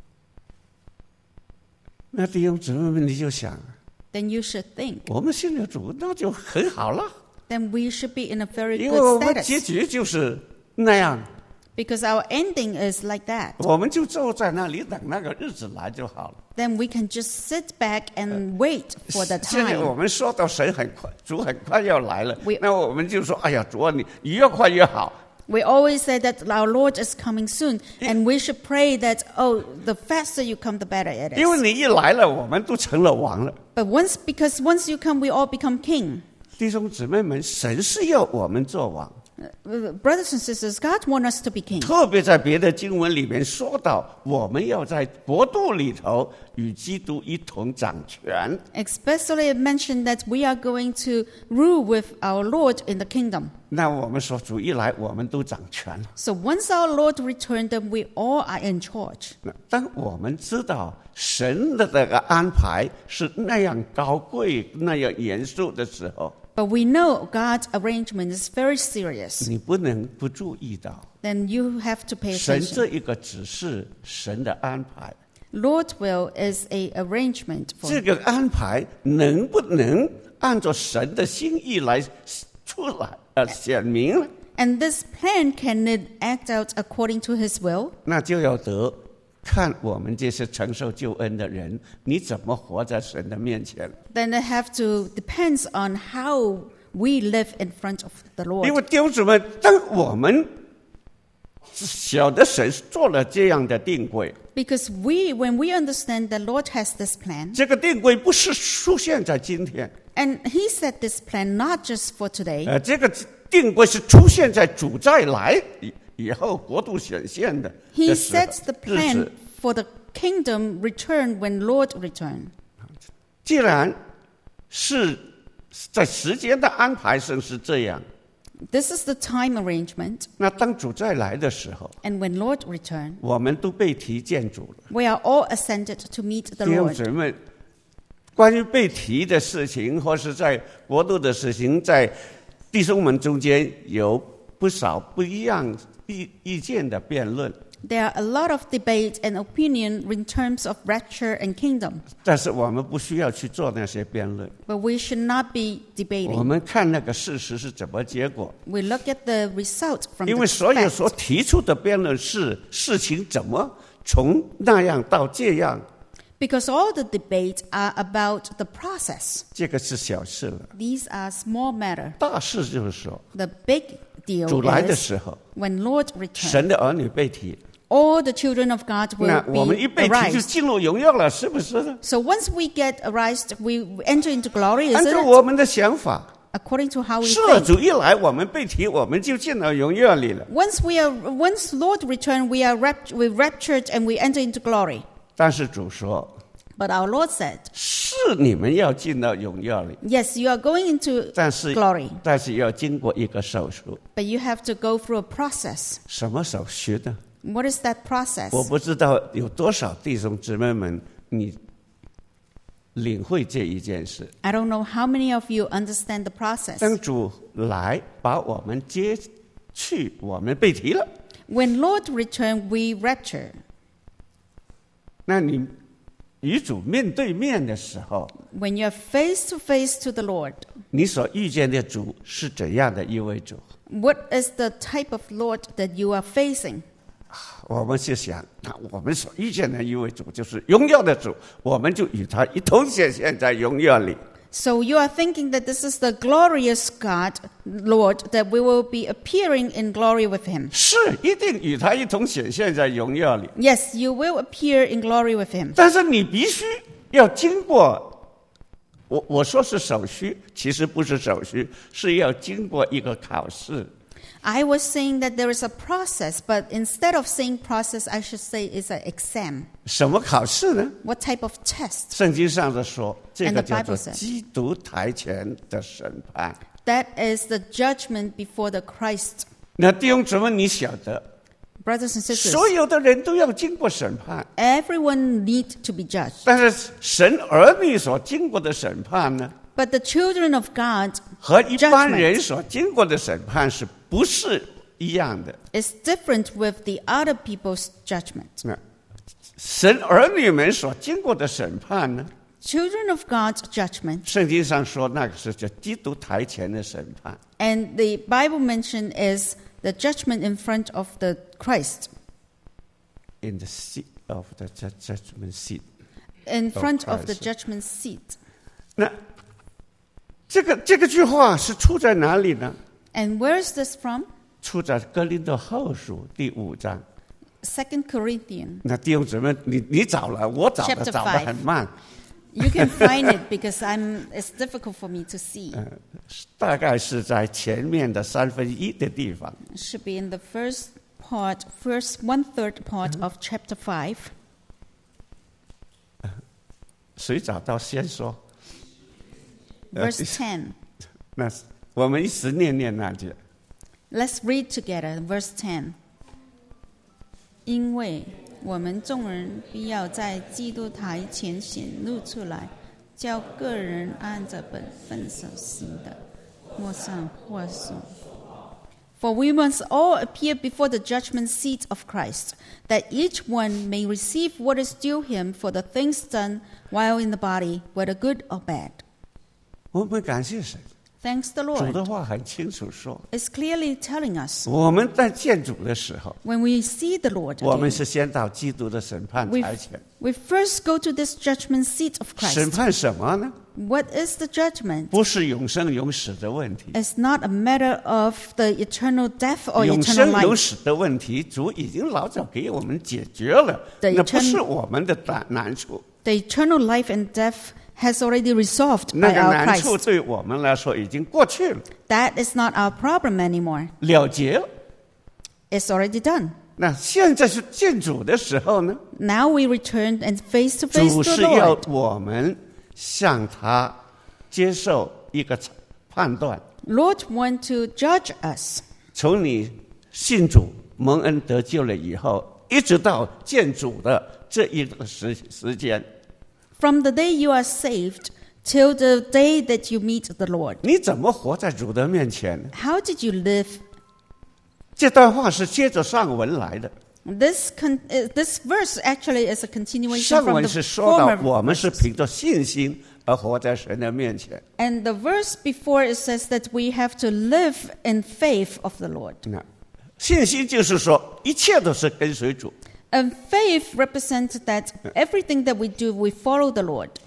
那弟兄姊妹们你就想， then you should think, 我们信了主那就很好了， then we should be in a very 因为我 good 们结 status. 局就是那样， Because our ending is like that. 我们就坐在那里等那个日子来就好了。 Then we can just sit back and wait for the 现在我 time. 们说到神很快，主很快要来了 We-， 那我们就说，哎呀，主啊，你你越快越好。 We always say that our Lord is coming soon, and we should pray that, oh, the faster you come, the better it 因为 is. 你一来了，我们都成了王了。 But once, because once you come, we all become king. 弟兄姊妹们，神是要我们做王。 Uh, Brothers and sisters, God wants us to be king. 特别在别的经文里面说到，我们要在国度里头与基督一同掌权。 Especially it mentioned that we are going to rule with our Lord in the kingdom. 那我们说主一来，我们都掌权了。 So once our Lord returned, then we all are in charge. 那当我们知道神的这个安排是那样高贵、那样严肃的时候， But we know God's arrangement is very serious. 你不能不注意到， Then you have to pay 神 attention. 这一个只是神的安排， Lord's will is a arrangement 这 for 个安排能不能按照神的心意来出来呃显明了， and this plan can it act out according to his will? 那就要得看我们这些承受救恩的人，你怎么活在神的面前。 Then it have to depends on how we live in front of the 因 Lord. 为弟兄姊妹，当我们晓得神做了这样的定规， Because we, when we understand the Lord has this plan, 这个定规不是出现在今天， and He set this plan not just for today, 呃，这个定规是出现在主再来以以后国度显现的 He 的时候 sets the 日 plan 子。 for the kingdom return when Lord return. 既然是在时间的安排上是这样， This is the time arrangement, 那当主再来的时候， and when Lord return, 我们都被提见主了。 we are all ascended to meet the 弟兄 Lord. 姊妹，关于被提的事情，或是在国度的事情，在弟兄们中间有不少不一样意意见的辩论。 There are a lot of debate and opinion in terms of rapture and kingdom, 但是我们不需要去做那些辩论， but we should not be 我 debating. 们看那个事实是怎么结果。 We look at the result from 因 the 为所有 fact. 所提出的辩论是事情怎么从那样到这样， Because all the debates are about the process. 这个是小事了。 These are small matter. 大事就是说， The big deal 主来的 is 时候， when Lord returns, 神的儿女被提， all the children of God 那 will 我们一 be 被提就 arised. 进入荣耀了，是不是呢？ So once we get arised, we enter into glory, 按 isn't 照 it? 我们的想法， According to how we 是啊 think. 主一来，我们被提，我们就进到荣耀里了。 Once we are, once Lord return, we are rapt, we raptured and we enter into glory. 但是主说， But our Lord said, 是你们要进到荣耀里， yes, you are going into 但是 glory, 但是要经过一个手术， but you have to go through a process. 什么手续呢？ What is that 我 process? 不知道有多少弟兄姊妹们你领会这一件事。 I don't know how many of you understand the process. 当主来把我们接去，我们被提了， When Lord return, we rapture. 那你与主面对面的时候， When you're face to face to the Lord, 你所遇见的主是怎样的一位主？ what is the type of Lord that you are facing? 我们是想，那我们所遇见的一位主就是荣耀的主，我们就与他一同显现在荣耀里。 So you are thinking that this is the glorious God, Lord, that we will be appearing in glory with him. 是一定与他一同显现在荣耀里， Yes, you will appear in glory with him. 但是你必须要经过，我我说是手续，其实不是手续，是要经过一个考试。 I was saying that there is a process, but instead of saying process, I should say it's an exam. 什么考试呢？ What type of test? 圣经上的说，这 And 个 the 叫做 Bible says- 基督台前的审判。 That is the judgment before the Christ. 那弟兄姊妹，你晓得， Brothers and sisters, 所有的人都要经过审判， everyone needs to be judged. 但是神儿女所经过的审判呢， But the children of God 和一般 judgment 人所经过的审判是不是一样的？ is different with the other people's judgment. 那神儿女们所经过的审判呢？ Children of God's judgment, 圣经上说，那个是叫基督台前的审判。 and the Bible mention is the judgment in front of the Christ, In the seat of the ju- judgment seat。 in Of front of the Christ. judgment seat. 那这个这个句话是出在哪里呢？ And where is this from? 出在哥林多后书第五章。 Second Corinthians. 那弟兄姊妹，你你找了，我找的 Chapter 找的 five 很慢， You can find it because I'm. It's difficult for me to see. 大概是在前面的三分一的地方。 It should be in the first part, first one third part of chapter five. 谁找到先说？ Verse ten. 那我们一起念念那句。 Let's read together. Verse ten. 因为我们众人必要在基督台前显露出来，叫个人按着本分所行的，莫上或颂。For we must all appear before the judgment seat of Christ, that each one may receive what is due him for the things done while in the body, whether good or bad. 我们感谢神， Thanks the 主 Lord. 的话很清楚说， It's clearly telling us 我们在见主的时候， when we see the Lord 我们 again, 是先到基督的审判 we 台前。 we first go to this judgment seat of 审 Christ. 判什么呢？ What is the judgment? 不是永生永死的问题， It's not a matter of the eternal death or 永 eternal 生永 life. 死的问题，主已经老早给我们解决了， The 那不 eternal- 是我们的难难处， The eternal life and death has already resolved 那 by 个 our 难处 Christ. 对我们来说已经过去了， That is not our problem anymore. 了结了。 It's already done. 那现在是见主的时候呢？ Now we return and face to face 主 the 是要 Lord. 我们向他接受一个判断， Lord want to judge us 从你信主蒙恩得救了以后，一直到见主的这一个时时间， from the day you are saved till the day that you meet the Lord. 你怎么活在主的面前呢？ How did you live? 这段话是接着上文来的。 This con- uh, this verse actually is a continuation 上 from 文 the 是说到 former 我们是凭着信心而活在神的面前。 And the verse before it says that we have to live in faith of the Lord. 那信心就是说，一切都是跟随主。 And faith represents that everything that we do, we follow the Lord.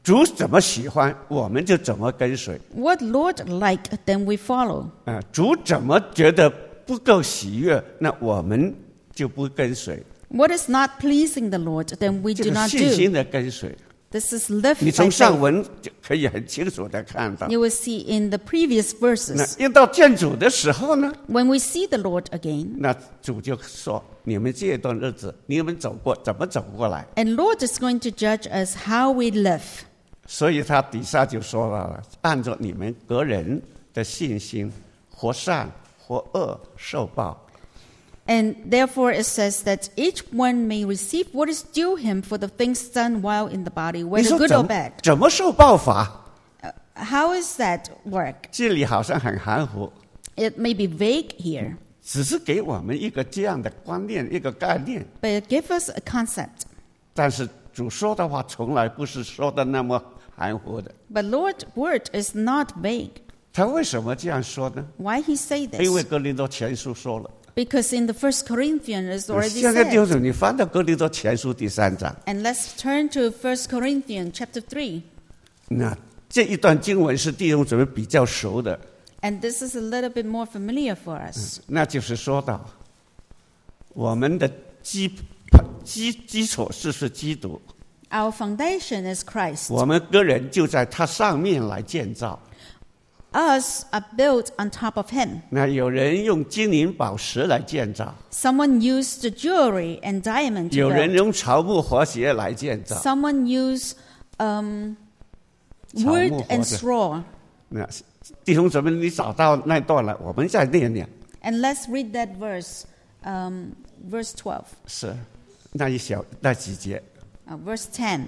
主怎么喜欢，我们就怎么跟随。 What Lord like, then we follow. 啊，主怎么觉得不够喜悦，那我们就不跟随。 What is not pleasing the Lord, then we 这 do 个 not 信心 do. 的跟随， This is live 你 by 从上 faith. 文就可以很清楚的看到。 You will see in the previous 那 verses. 一到见主的时候呢， When we see the Lord again, 那主就说：“你们这段日子，你们走过怎么走过来？” and Lord is going to judge us how we live. 所以他底下就说了：“按照你们个人的信心，或善或恶受报。” And therefore it says that each one may receive what is due him for the things done while in the body, 你 whether 说 good 怎 or 么 bad. 怎么受报法？ How is that work? 这里好像很含糊， It may be vague here, 只是给我们一个这样的观念，一个概念。 but it gives us a concept. 但是主说的话从来不是说的那么含糊的。 But Lord's word is not vague. 他为什么这样说呢？ Why he say 因为 this? 哥林多前书说了。 Because in the First Corinthians it's already 现在弟兄 said. 姊妹，你翻到哥林多前书第三章， And let's turn to First Corinthians chapter three. 那这一段经文是弟兄姊妹比较熟的， And this is a little bit more familiar for us. 那就是说到我们的基基基础是是基督， Our foundation is Christ. 我们个人就在他上面来建造。 Us are built on top of him. 那有人用金银宝石来建造， Someone used the jewelry and diamond to 有人 build. 用草木和谐来建造。 Someone used um, 草木 wood 和 and 谐 straw. 那弟兄姊妹，你找到那段了，我们再念念。 And let's read that verse, um, verse twelve, 是那一小那几节。 uh, verse ten.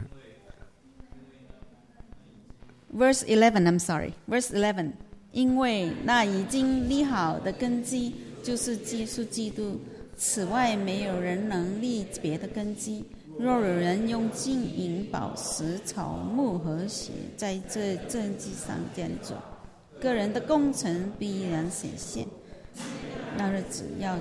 Verse eleven, I'm sorry. Verse eleven. 因为那已经立好的根基就是基督基督，此外没有人能立别的根基。若有人用金银宝石、草木和谐在这根基上建筑，个人的工程必然显现。那日子要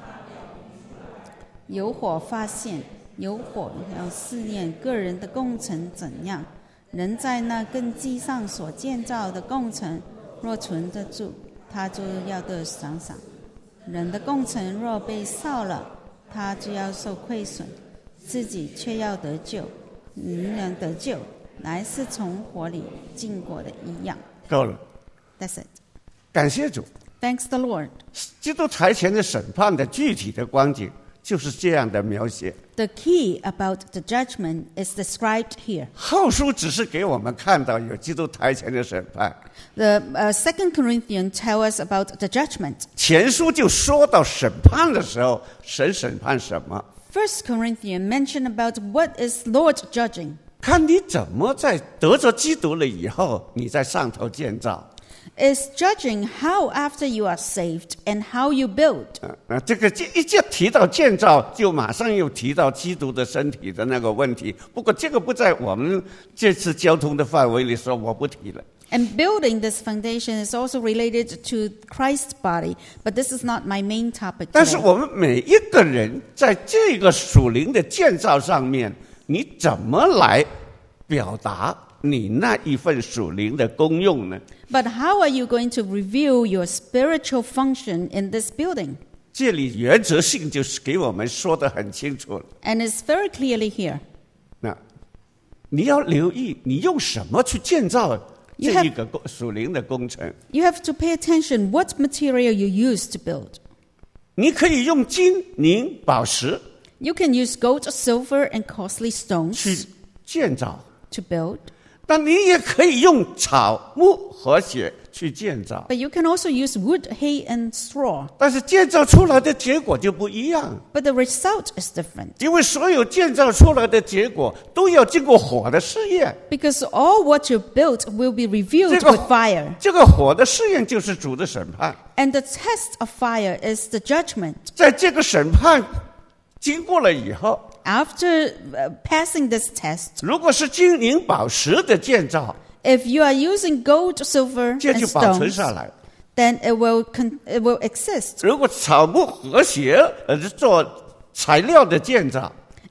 有火发现，有火要试验个人的工程怎样。人在那根基上所建造的工程，若存得住，他就要得奖赏；人的工程若被烧了，他就要受亏损，自己却要得救。人人得救，乃是从火里经过的一样。 够了， That's it. 感谢主。 Thanks the Lord. 基督台前的审判的具体的光景就是这样的描写。 The key about the judgment is described here. 后书只是给我们看到有基督台前的审判， The uh, Second Corinthians tell us about the judgment. 前书就说到审判的时候，神审判什么？ First Corinthians mention about what is Lord judging. 看你怎么在得着基督了以后，你在上头建造。 Is judging how after you are saved and how you build. 啊，那这个一一提到建造，就马上又提到基督的身体的那个问题。不过这个不在我们这次交通的范围里说，我不提了。 And building this foundation is also related to Christ's body, but this is not my main topic 但是 today. 我们每一个人在这个属灵的建造上面，你怎么来表达你那一份属灵的功用呢？ But how are you going to reveal your spiritual function in this building? 这里原则性就是给我们说得很清楚了。 And it's very clearly here. 那你要留意，你用什么去建造 You 这 have- 一个工属灵的工程？ You have to pay attention what material you use to build. 你可以用金银宝石 You can use gold, silver, and costly stones 去建造， to build, 但你也可以用草木和血去建造。 but you can also use wood, hay, and straw. 但是建造出来的结果就不一样， But the result is different 因为所有建造出来的结果都要经过火的试验。 because all what you built will be revealed 这个 with fire. 这个火的试验就是主的审判。 And the test of fire is the judgment. 在这个审判经过了以后， After uh, passing this test, 如果是金银宝石的建造， if you are using gold, silver, 这 and 就保存 stones, 下来。 then it will con- it will exist. 如果草木和谐呃做材料的建造，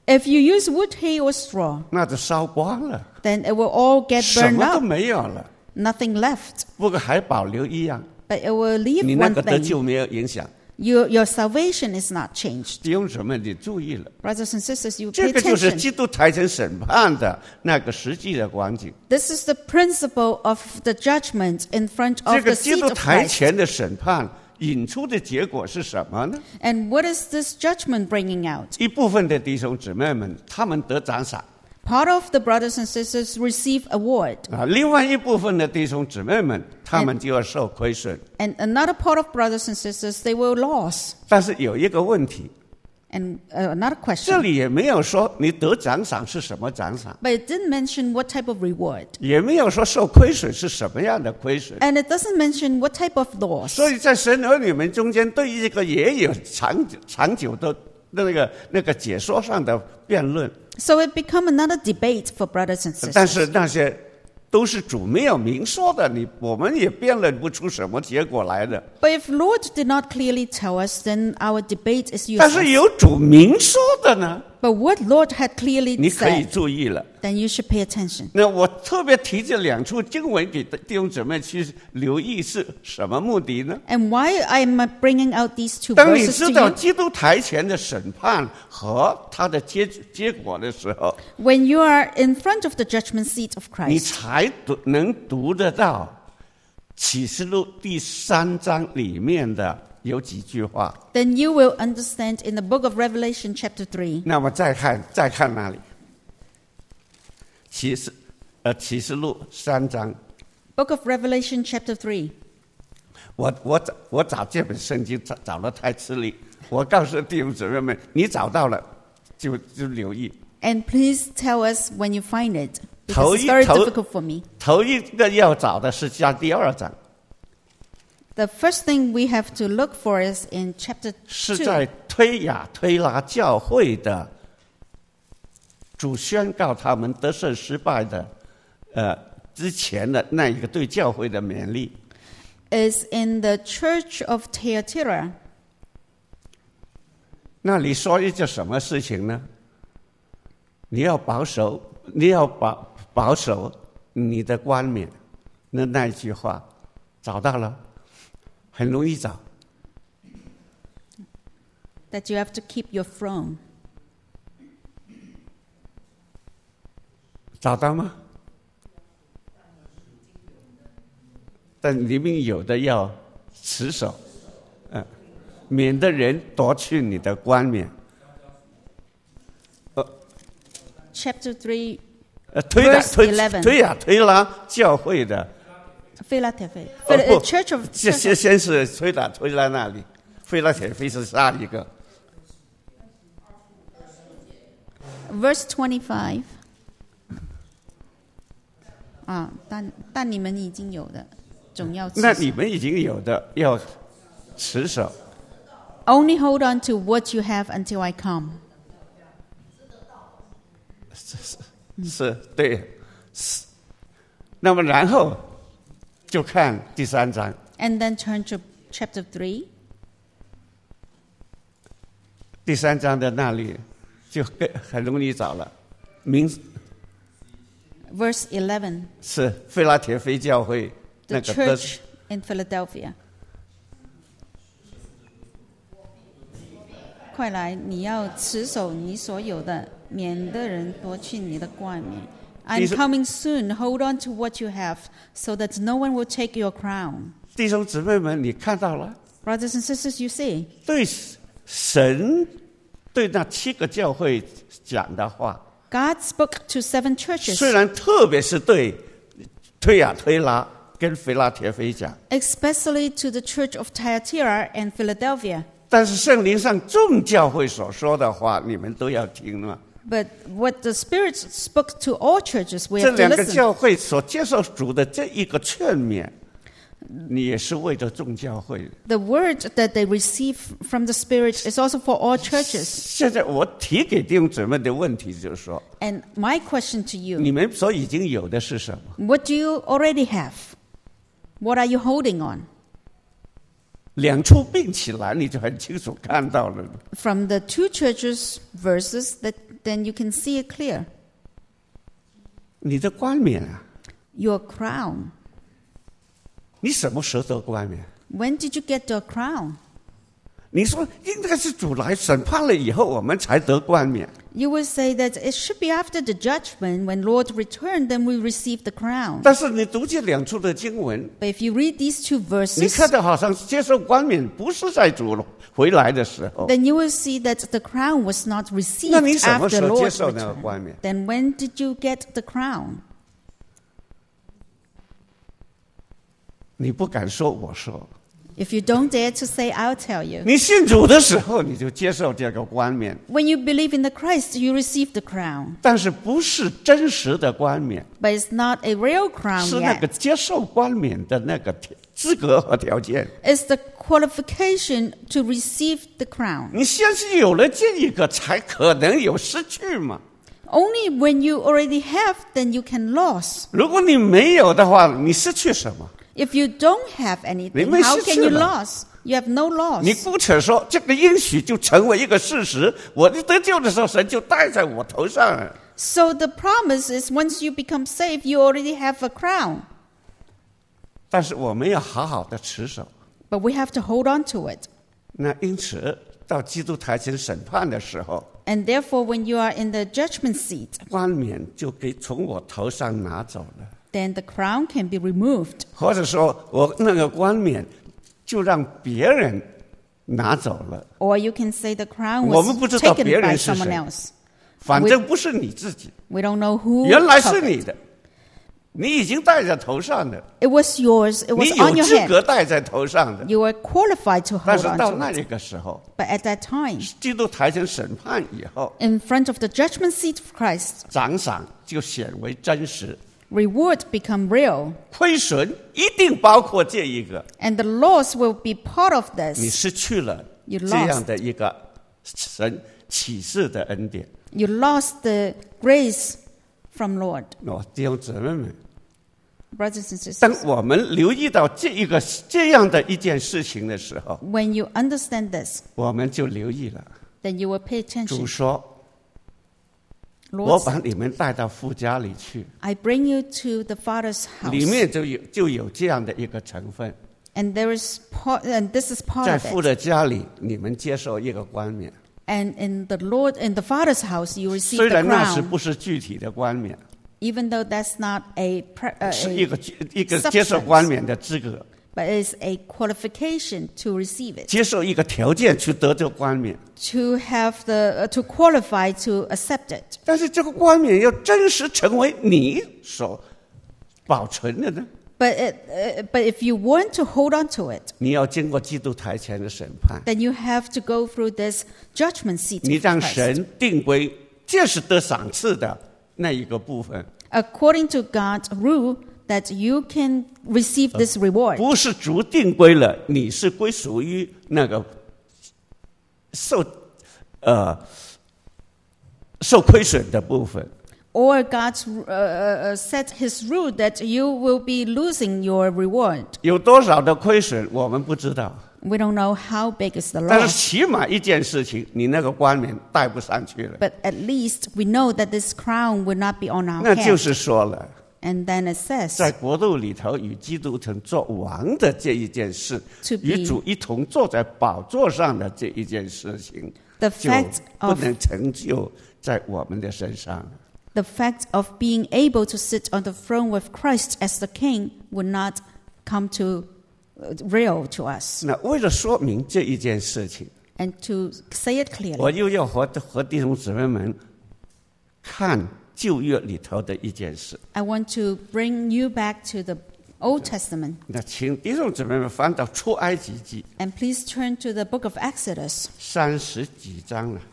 If you use wood, hay, or straw, 那就烧光了， then it will all get 什 burned 么都 up, 没有了。 nothing left. 不过还保留一样， But it will leave 你那 one 个得 thing. 救没有影响。 Your, your salvation is not changed. 弟兄姊妹，你注意了， Brothers and sisters, you 这 pay 个就是 attention. 基督台前审判的那个实际的光景。 This is the principle of the judgment in front 这 of 个 the 基 seat 督 of 台 Christ. 前的审判引出的结果是什么呢？ And what is this judgment bringing out? 一部分的弟兄姊妹们，他们得奖赏 Part of the brothers and sisters receive award, 啊；另外一部分的弟兄姊妹们，他们就要受亏损。 and another part of brothers and sisters, they will lose. 但是有一个问题， And uh, another 这 question, 里也没有说你得奖赏是什么奖赏， but it didn't mention what type of reward. 也没有说受亏损是什么样的亏损。 And it doesn't mention what type of loss. 所以在神儿女们中间，对于这个也有长久长久的那个那个解说上的辩论。 So it become another debate for brothers and 但 sisters. 是那些都是主没有明说的，你我们也辩论不出什么结果来的。 But if Lord did not clearly tell us, then our debate is 但是 useless. 有主明说的呢， But what Lord had clearly 你可以 said, 注意了。 then you should pay attention. 那我特别提这两处经文给弟兄姊妹去留意是什么目的呢？ And why I'm bringing out these two 当你 verses 知 to 道 you? 基督台前的审判和他的结结果的时候， When you are in front of the judgment seat of 你 Christ, 才读能读得到启示录第三章里面的有几句话。 then you will understand in the book of Revelation chapter three. 那么再看再看那里，启示呃启示录三章， Book of Revelation chapter three. 我我找我找这本圣经找找得太吃力，我告诉弟兄姊妹们，你找到了就就留意。 And please tell us when you find it, 头 because 一 it's very 头 difficult for me. 头一个要找的是加第二章， The first thing we have to look for is in chapter 是 two. 在推雅推拉教会的主宣告他们得胜失败的呃之前的那一个对教会的勉励。 Is in the church of Thyatira. 那里说一件什么事情呢？你要保守，你要保保守你的冠冕。那那一句话找到了，很容易找。 That you have to keep your throne. 找到吗？但里面有的要持守，嗯、免得人夺去你的冠冕。 Chapter three, 呃，推呀 Verse 推 eleven 推呀推拉教会的， Philadelphia. 呃 Phil- 不 uh, Church of 先 Church 先先是推拉推拉那里，菲拉铁菲是下一个。 Verse twenty-five. 啊，但但你们已经有的，总要持守。 那你们已经有的要持守， Only hold on to what you have until I come. 是对，是。那么然后就看第三章， And then turn to chapter three. 第三章的那里就更很容易找了，名 Verse eleven. 是菲拉铁菲教会 The 那个的 church in Philadelphia. 快来，你要持守你所有的，免得人夺去你的冠冕。I'm 第四- coming soon. Hold on to what you have, so that no one will take your crown. 弟兄姊妹们，你看到了？ Brothers and sisters, you see, 对神对那七个教会讲的话， God spoke to seven churches, 虽然特别是对推雅推拉跟菲拉铁菲讲， especially to the church of Thyatira and Philadelphia. 但是圣灵上众教会所说的话，你们都要听嘛。 But what the Spirit spoke to all churches, we 这 have to 两个 listen. 教会所接受主的这一个劝勉，你也是为着众教会。 The word that they receive from the Spirit is also for all churches. 现在我提给弟兄姊妹的问题就是说， And my question to you, 你们所已经有的是什么？ what do you already have? What are you holding on? 两处并起来，你就很清楚看到了。 From the two churches verses, that then you can see it clear. 你的冠冕啊， Your crown. 你什么时候得冠冕？ When did you get your crown? 你说应该是主来审判了以后，我们才得冠冕。 You will say that it should be after the judgment, when Lord returned, then we receive the crown. 但是你读这两处的经文， But if you read these two 你 verses, 看到好像接受冠冕不是在主回来的时候。 then you will see that the crown was not received 那你什么 after 时候 Lord 接受那个 returned. 冠冕？ Then when did you get the crown? 你不敢说，我说。 If you don't dare to say, I'll tell you. 你信主的时候，你就接受这个冠冕， When you believe in the Christ, you receive the crown. 但是不是真实的冠冕， But it's not a real crown 是那个 yet. 接受冠冕的那个资格和条件。 It's the qualification to receive the crown. 你先是有了这一个，才可能有失去嘛。 Only when you already have, then you can lose. 如果你没有的话，你失去什么？ If you don't have anything, 你没 how 失 can 去 you 了。 lose? You have no 你 loss. 姑且说这个应许就成为一个事实，我的得救的时候，神就戴在我头上了。 So the promise is once you become saved, you already have a crown. 但是我们要好好的持守。 But we have to hold on to it. 那因此，到基督台前审判的时候， And therefore, when you are in the judgment seat, 冠冕就给从我头上拿走了。 then the crown can be removed. 或者说我那个冠冕就让别人拿走了， Or you can say the crown 我们不 was 知道 taken 别 by 人是 someone 谁。 else. 反正不是你自己， We don't know who 原来是 took 你 it. 的，你已经戴在头上的， It was yours. It 你 was 有 on your 资 head. 格戴在头上的。 You were qualified to 但 hold 是 on 到 to 那 it. 一个时候， But at that time, 基督台前审判以后， in front of the judgment seat of Christ, 奖赏就显为真实， reward become real. 亏损一定包括这一个， And the loss will be part of 你 this. 失去了 You 这 lost. 样的一个神启示的恩典。 You lost the grace from Lord. 哦，弟兄姊妹们， Brothers and 当 sisters, 我们留意到这一个这样的一件事情的时候， when you understand this, 我们就留意了。 then you will pay 主 attention. 说：“我 Lord, 把你们带到父家里去， I bring you to the Father's 里 house. 面就有就有这样的一个成分。 And there is part, and this is part 在 of 父 it. 的家里，你们接受一个冠冕， And in the Lord, in the Father's house, you receive 虽 the 然那时 crown, 不是具体的冠冕， even though that's not a, pre- uh, 是一 a 个一个接受冠冕的资格， but it's a qualification to receive it, 接受一个条件去得这个冠冕。 to have the, uh, to qualify to accept it. 但是这个冠冕要真实成为你所保存的呢， But it, uh, but if you want to hold on to it, 你要经过基督台前的审判， then you have to go through this judgment seat 你 of 让 Christ. 神定规，这是得赏赐的那一个部分， According to God's rule, that you can receive this reward. 不是主定规了，你是归属于那个受呃受亏损的部分。 Or God's uh, uh, set His rule that you will be losing your reward. 有多少的亏损，我们不知道。 We don't know how big is the 但是 loss, 起码一件事情，你那个冠冕戴不上去了， but at least we know that this crown will not be on our 那就 head. 是说了， And then it says, 在国度里头与基督曾做王的这一件事 To，be- 与主一同坐在宝座上的这一件事情， the 就 fact 不 of 能成就在我们的身上。 the fact of being able to sit on the throne with Christ as the King would not come to uh, real to us. 那为了说明这一件事情， And to say it 我 clearly, 又要和和弟兄姊妹们看旧约里头的一件事。 I want to bring you back to the Old Testament. 那请弟兄姊妹们翻到出埃及记 And please turn to the book of Exodus, 三十几章了。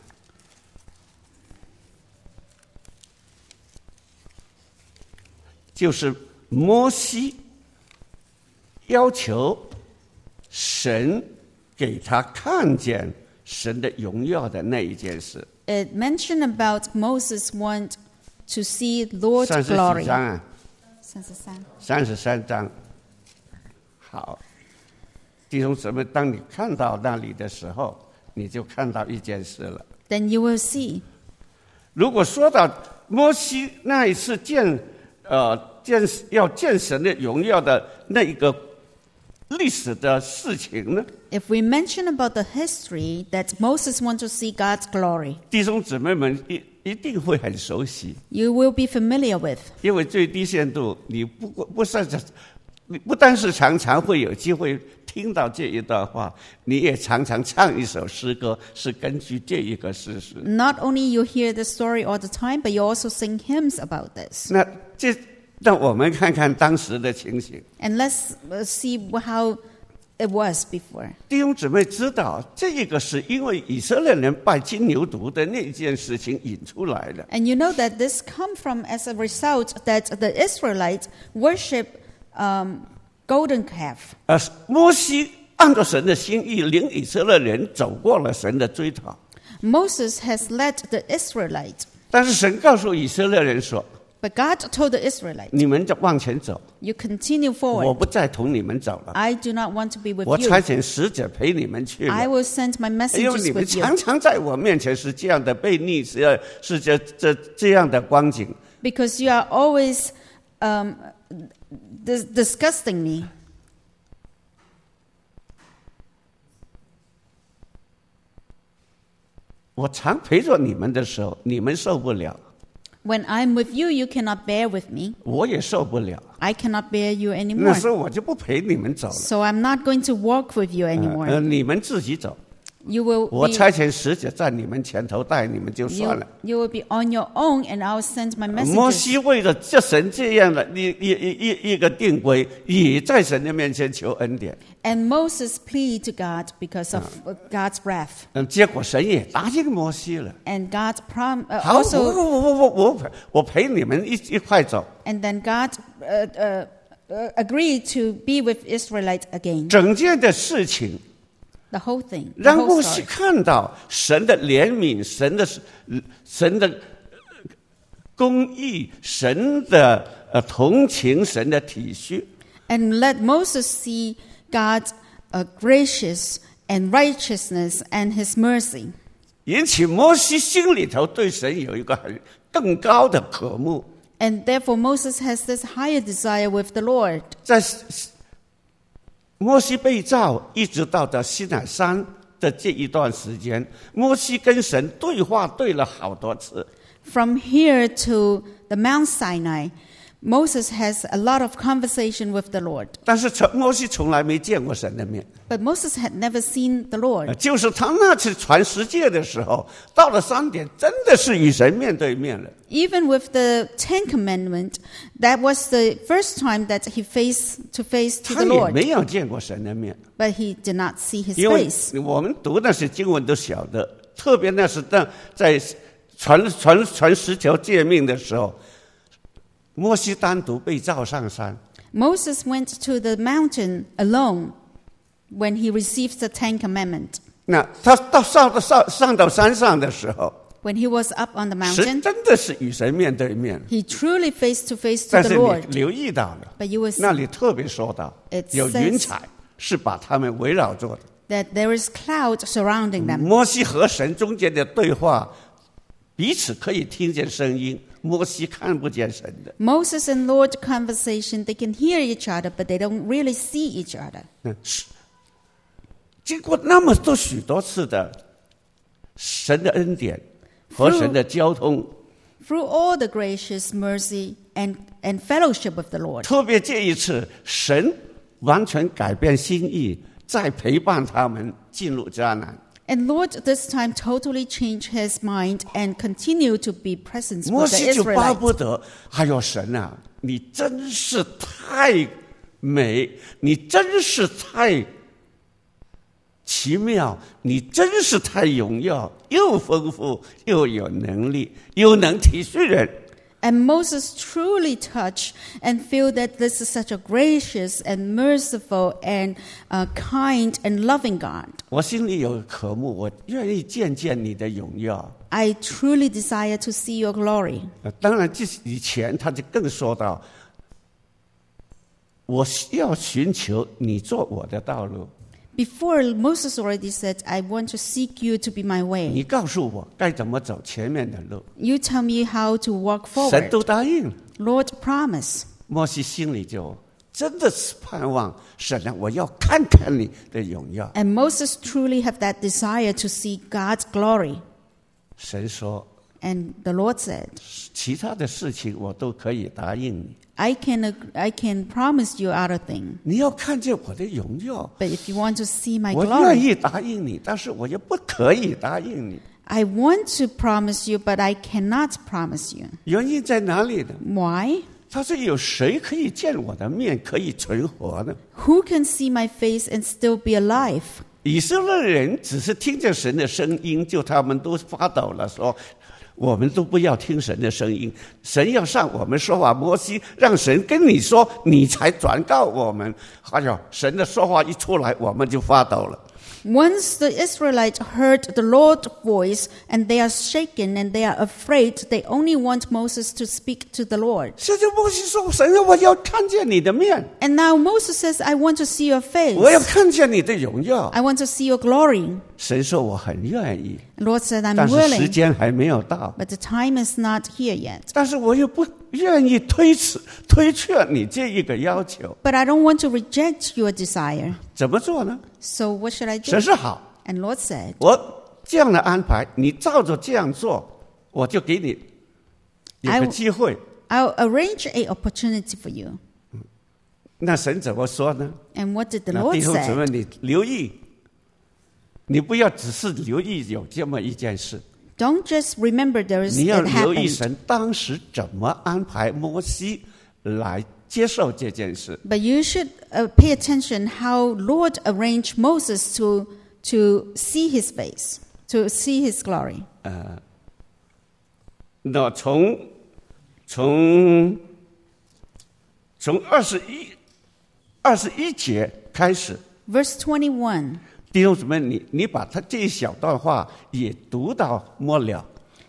就是摩西要求神给他看见神的荣耀的那一件事。 it mentioned about Moses want to see Lord's 三十几 glory. 章啊， 三十三。 三十三章。好， 弟兄姊妹，当你看到那里的时候，你就看到一件事了。 then you will see. 如果说到摩西那一次见呃见要见神的荣耀的那一个历史的事情呢， If we mention about the history that Moses wants to see God's glory, 弟兄姊妹们一一定会很熟悉， you will be familiar with. 因为最低限度你不不是你不单是常常会有机会听到这一段话，你也常常唱一首诗歌，是根据这一个事实。 Not only you hear the story all the time, but you also sing hymns about this. 那这让我们看看当时的情形。 And let's uh, see how it was before. 弟兄姊妹知道，这个是因为以色列人拜金牛犊的那件事情引出来的。 And you know that this come from as a result that the Israelites worship um, golden calf. 而摩西按照神的心意，领以色列人走过了神的追讨。 Moses has led the Israelites, 但是神告诉以色列人说 but God told the Israelites, 你们就往前走， you continue 我 forward. 不再同你们走了， I do not want to be with 我 you. 差遣使者陪你们去 I 了。 will send my 因为你 messengers 们 with you. 常常在我面前是这样的被逆，是是这这这样的光景。 Because you are always um, dis- disgusting me. 我常陪着你们的时候，你们受不了， When I'm with you, you cannot bear with me. 我也受不了。 I cannot bear you 那 anymore. 时候我就不陪你们走了， So I'm not going to walk with you 呃 anymore. 你们自己走。 You will 我 be, 差遣使者在你们前头带你们就算 you, 了。 you will be on your own, and I'll send my 摩 messengers. 西为了这神这样的一一一一一个定规，也在神的面前求恩典。 And Moses pleaded to God because of uh, God's wrath. 嗯，结果神也答应摩西了。 And God prom- uh, 好，我 also, 我我我我陪我陪你们一一块走。 and then God uh, uh, uh, agreed to be with Israelites again. 整件的事情 The whole thing, the 让 whole 摩西 story. 看到神的怜悯，神的神的公义，神的呃同情，神的体恤。 And let Moses see God's uh, gracious and righteousness and His mercy. 引起摩西心里头对神有一个很更高的渴慕。 And therefore Moses has this higher desire with the Lord. 在摩西被召一直到到西乃山的这一段时间，摩西跟神对话对了好多次。 From here to the Mount Sinai, Moses has a lot of conversation with the Lord. 但是从摩西从来没见过神的面。 But Moses had never seen the Lord. 就是他那次传十诫的时候，到了山顶，真的是与神面对面了。 Even with the Ten Commandments, that was the first time that he faced to face to 他 the 也 Lord. 没有见过神的面， But he did not see his 因为 face. 我们读那些经文都晓得，特别那是在在传传传十条诫命的时候，摩西单独被召上山。 Moses went to the mountain alone when he received the Ten Commandments. 那他到上到上上到山上的时候， When he was up on the 是 mountain, 真的是与神面对面。 he truly face to face to 但 the 是你 Lord. 留意到了， But you will 那 see 里特别说到 It 有 says- 云彩是把他们围绕着的。 that there is cloud surrounding them. 摩西和神中间的对话，彼此可以听见声音，摩西看不见神的。 Moses and Lord conversation, they can hear each other, but they don't really see each other. 嗯，是经过那么多许多次的神的恩典和神的交通， Through all the gracious mercy and, and fellowship with the Lord. 特别这一次，神完全改变心意，再陪伴他们进入迦南。 And Lord this time totally changed his mind and continued to be present 摩 with the 西就巴 Israelites. 不得，哎呦神啊，你真是太美，你真是太奇妙，你真是太荣耀，又丰富又有能力，又能体恤人。 And Moses truly touched and feel that this is such a gracious and merciful and uh, kind and loving God. 我心里有渴慕，我愿意见见你的荣耀。 I truly desire to see your glory. 呃当然，这以前他就更说到，我要寻求你做我的道路。 Before Moses already said, I want to seek you to be my 你 way. 告诉我该怎么走前面的路。 You tell me how to walk 神 forward. 都答应了， Lord, promise. 摩西心里就真的是盼望神啊，我要看看你的荣耀。 And Moses truly have that desire to see God's glory. 神说， And the Lord said, 其他的事情我都可以答应你， I can, ag- I can promise you other thing. 你要看见我的荣耀， But if you want to see my 我愿 glory, 意答应你，但是我也不可以答应你。 I want to promise you, but I cannot promise you. 原因在哪里呢？ Why? 他说有谁可以见我的面可以存活呢？ Who can see my face and still be alive? 以色列人只是听见神的声音，就他们都发抖了，说我们都不要听神的声音，神要向我们说话。摩西让神跟你说，你才转告我们。哎呦，神的说话一出来，我们就发抖了。 Once the Israelites heard the Lord's voice and they are shaken and they are afraid, they only want Moses to speak to the Lord. 现在摩西说：“神啊，我要看见你的面， And now Moses says, I want to see your face. 我要看见你的荣耀。 I want to see your glory. ” 神说：“我很愿意， The Lord said, I'm 但是时 willing, 间还没有到。 but the time is not here yet. 但是我又不愿意推迟推却你这一个要求， But I don't want to reject your desire. 怎么做呢？ So what should I do? 神是好， And Lord said, 我这样的安排，你照着这样做，我就给你有个 I- 机会。 I'll arrange an opportunity for you. 那神怎么说呢？ And what did the 那 Lord 弟兄姊 say? 妹，你留意，你不要只是留意有这么一件事， Don't just remember there is 你要 it 留意 happened. 神当时怎么安排摩西来接受这件事。 But you should uh, pay attention how Lord arranged Moses to to see his face, to see his glory. 那从从从二十一二十一节开始， Verse twenty-one. 弟兄姊妹，你你把他这一小段话也读到末了，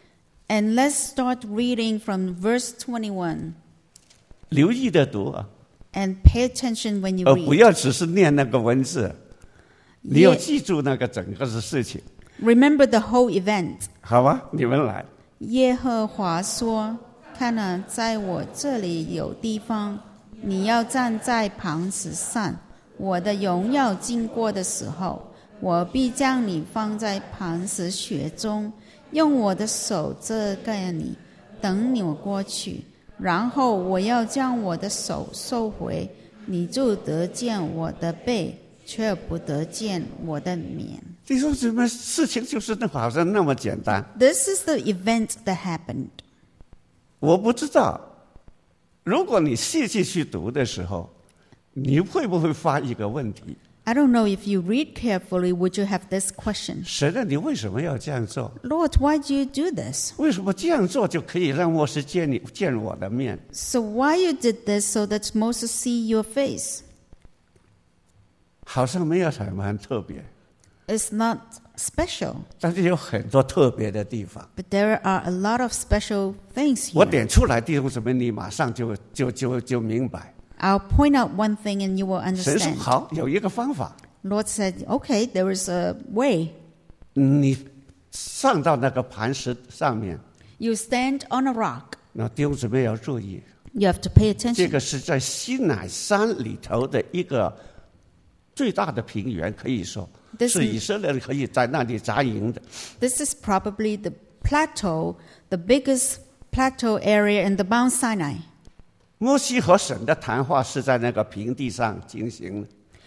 And let's start reading from verse twenty-one. 留意的读啊， And pay attention when you 而不 read. 要只是念那个文字，你要 Ye- 记住那个整个的事情， Remember the whole event. 好吧？你们来， 耶和华说：“看啊，在我这里有地方，你要站在磐石上。我的荣耀经过的时候，我必将你放在磐石穴中，用我的手遮盖你，等你过去。然后我要将我的手收回，你就得见我的背，却不得见我的面。” 弟兄姊妹，事情就是那好像那么简单。 This is the event that happened. 我不知道，如果你细细去读的时候，你会不会发一个问题？ I don't know if you read carefully, would you have this question? 神啊，你为什么要这样做？ Lord, why do you do this? 为什么这样做就可以让摩西见你见我的面？ So why you did this so that Moses see your face? 好像没有什么很特别， It's not special, 但是有很多特别的地方。 but there are a lot of special things 我 here. 点出来，弟兄姊妹，你马上就就就就明白。 I'll point out one thing and you will 神说 understand. 好，有一个方法， Lord said, okay, there is a way. 你上到那个磐石上面， You stand on a rock. 那弟兄姊妹要注意， You have to pay 这 attention. 个是在西乃山里头的一个最大的平原，可以说 This 是以色列人可以在那里扎营的。 This is probably the plateau, the biggest plateau area in the Mount Sinai. 摩西和神的谈话是在那个平地上进行的。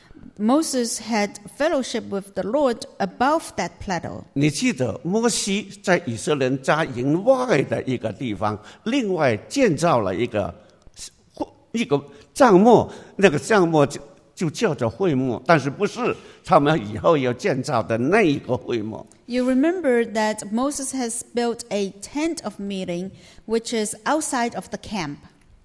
Moses had fellowship with the Lord above that plateau. 你记得摩西在以色列人扎营外的一个地方，另外建造了一个一个帐幕，那个帐幕就就叫做会幕，但是不是他们以后要建造的那一个会幕。 You remember that Moses has built a tent of meeting which is outside of the camp.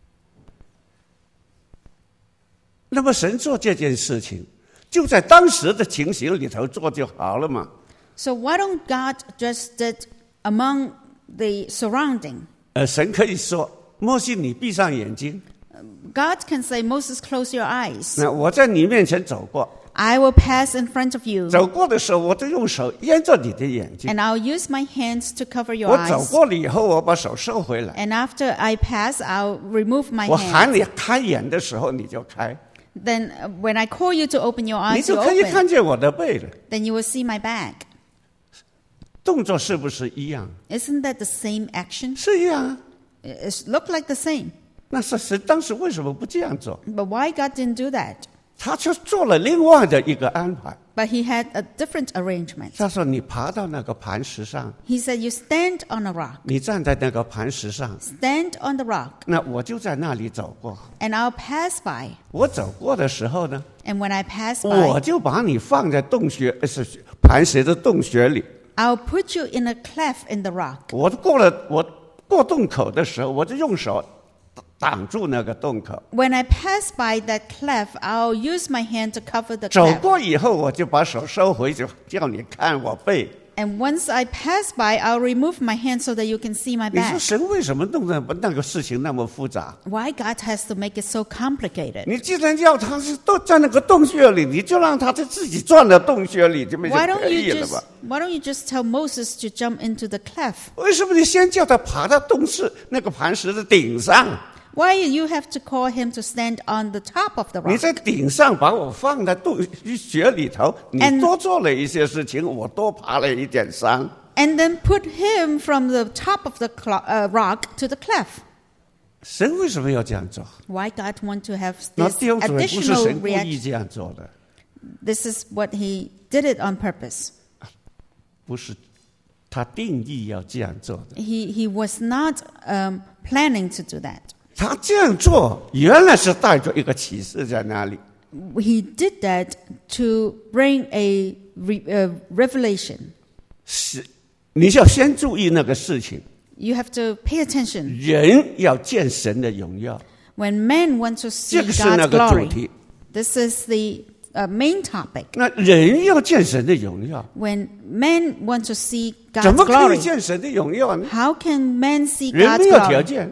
那么神做这件事情，就在当时的情形里头做就好了嘛。 So why don't God just did among the surrounding? 呃，神可以说：“摩西，你闭上眼睛， God can say, Moses, close your eyes. 那我在你面前走过， I will pass in front of you. 走过的时候，我就用手掩着你的眼睛。 And I'll use my hands to cover your 我走 eyes. 过了以后，我把手收回来。 And after I pass, I'll remove my 我喊 hands. 你开眼的时候，你就开， Then uh, when I call you to open your 你 eyes, 就 you 可以 open. 看见我的背了。 Then you will see my back. 动作是不是一样？ Isn't that the same action? 是一样啊。 It looked like the same. 那是神当时为什么不这样做？ But why God didn't do that? 他却做了另外的一个安排。 But he had a different arrangement. 他说：“你爬到那个磐石上， He said, you stand on a rock. 你站在那个磐石上， Stand on the rock. 那我就在那里走过。 And I'll pass by. 我走过的时候呢， And when I pass 我 by, 就把你放在洞穴，呃是磐石的洞穴里。 I'll put you in a cleft in the rock. 我过了，我过洞口的时候，我就用手挡住那个洞口。 When I pass by that cleft, I'll use my hand to cover the 走 cleft. 过以后，我就把手收回，就叫你看我背。 And once I pass by, I'll remove my hand so that you can see my 你说 back. 神为什么弄的那个事情那么复杂？ Why God has to make it so complicated? 你既然要他是都在那个洞穴里，你就让他在自己钻到洞穴里，就没就 Why don't 可以 you 了 just 吧？ Why don't you just tell Moses to jump into the cleft? 为什么你先叫他爬到洞室那个磐石的顶上？ Why you have to call him to stand on the top of the 你 rock? 在顶上把我放在洞穴里头，你 And- 多做了一些事情，我多爬了一点山。 And then put him from the top of the cl- uh, rock to the cleft. 神为什么要这样做？ Why God want to have 那 this 弟兄姊妹，不是 additional 神故意 reaction? 这样做的， This is what he did it on purpose. 不是他定义要这样做的。 He he was not um, planning to do that. 他这样做，原来是带着一个启示在那里。 He did that to bring a re, uh, revelation. 是，你要先注意那个事情。 You have to pay attention. 人要见神的荣耀， When men want to see 这个是那 God's 个主 glory, 题。 this is the uh, main topic. 那人要见神的荣耀， When men want to see 怎 God's 么可以 glory, 见神的荣耀呢？ how can men see 人 God's 没有条 glory? 件，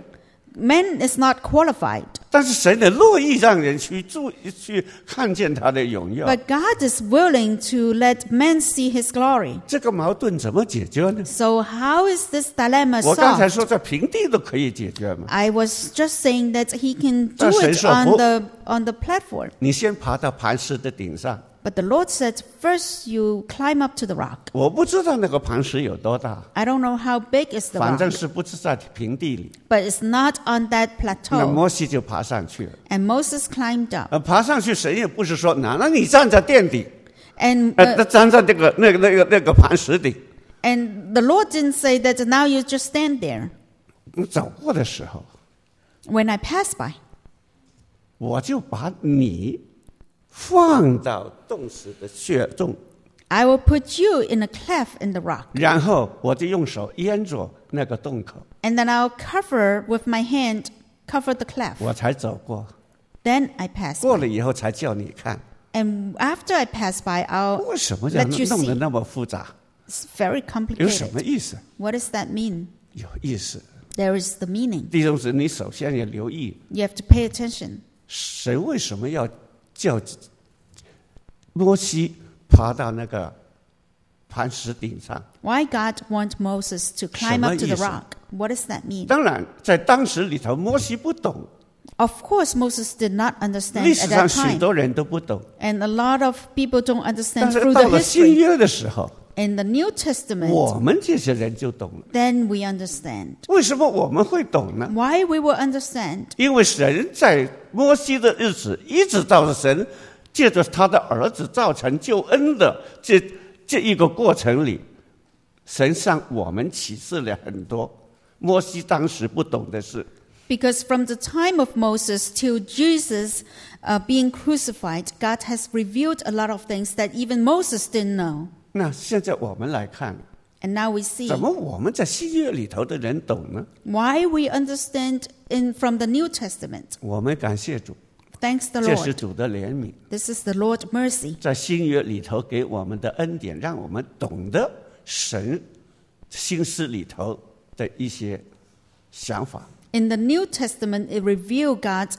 Man is not qualified. 但是神的乐意让人去注去看见他的荣耀。 But God is willing to let men see His glory. 这个矛盾怎么解决呢？ So how is this dilemma 我刚才 solved? 说在平地都可以解决嘛。 I was just saying that He can do 但神 it 说， on 不。 the on the platform. 你先爬到磐石的顶上， But the Lord said, first you climb up to the rock. 我不知道那个磐石有多大， I don't know how big is the 反正 rock, 是不是在平地里。 but it's not on that 那 plateau. 摩西就爬上去了。 And Moses climbed up. 呃，爬上去，神也不是说，那那你站在垫底， And 呃， uh, 那站在那个那个那个那个磐石顶。 and the Lord didn't say that now you just stand there. 你走过的时候， When I pass by, 我就把你放到洞石的穴中， I will put you in a cleft in the rock. 然后我就用手淹着那个洞口， And then I'll cover with my hand, cover the cleft. 我才走过。 Then I pass 过 by. 了以后才叫你看， And after I pass by, I'll 为什么要 let you 弄得 see. 那么复杂？ It's very 有什么 complicated. 意思？ What does that mean? 有意思。 There is the meaning. 弟兄姊妹，你首先要留意， You have to pay attention. 神为什么要叫摩西爬到那个磐石顶上？ Why God want Moses to climb up to the 什么意思？ rock? What does that mean? 当然，在当时里头，摩西不懂， Of course, Moses did not 历 understand 史 at 上 that 许 time. 多人都不懂。 And a lot of people don't 但 understand 是 through 到 the 了新 history. 约的时候， In the New Testament, 我们这些人就懂了。 then we understand. 为什么我们会懂呢？ Why we will understand? 因为神在摩西的日子，一直到神借着他的儿子造成救恩的这这一个过程里，神向我们启示了很多摩西当时不懂的事。 Because from the time of Moses till Jesus uh, being crucified, God has revealed a lot of things that even Moses didn't know. 那现在我们来看， And now we see 怎么我们在新约里头的人懂呢？ why we understand in from the New Testament. 我们感谢主， Thanks the 这是 Lord. 主的怜悯， This is the Lord's mercy. 在新约里头给我们的恩典，让我们懂得神心思里头的一些想法。 In the New Testament, it revealed God's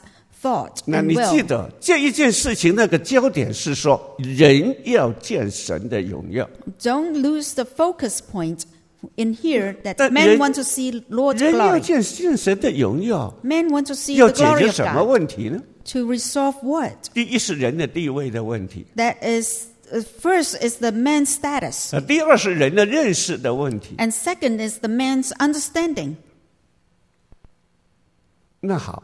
thought 那 and 你记 will. 得这一件事情，那个焦点是说人要见神的荣耀。 Don't lose the focus point in here that 但 men 人- want to see Lord's 人要 glory. 见见神的荣耀， Men want to see 要 the 解 glory 决 of 什么 God. 问题呢？ To resolve what? 第一是人的地位的问题， That is, uh, first is the man's status. 呃，第二是人的认识的问题。 And second is the man's understanding. 那好，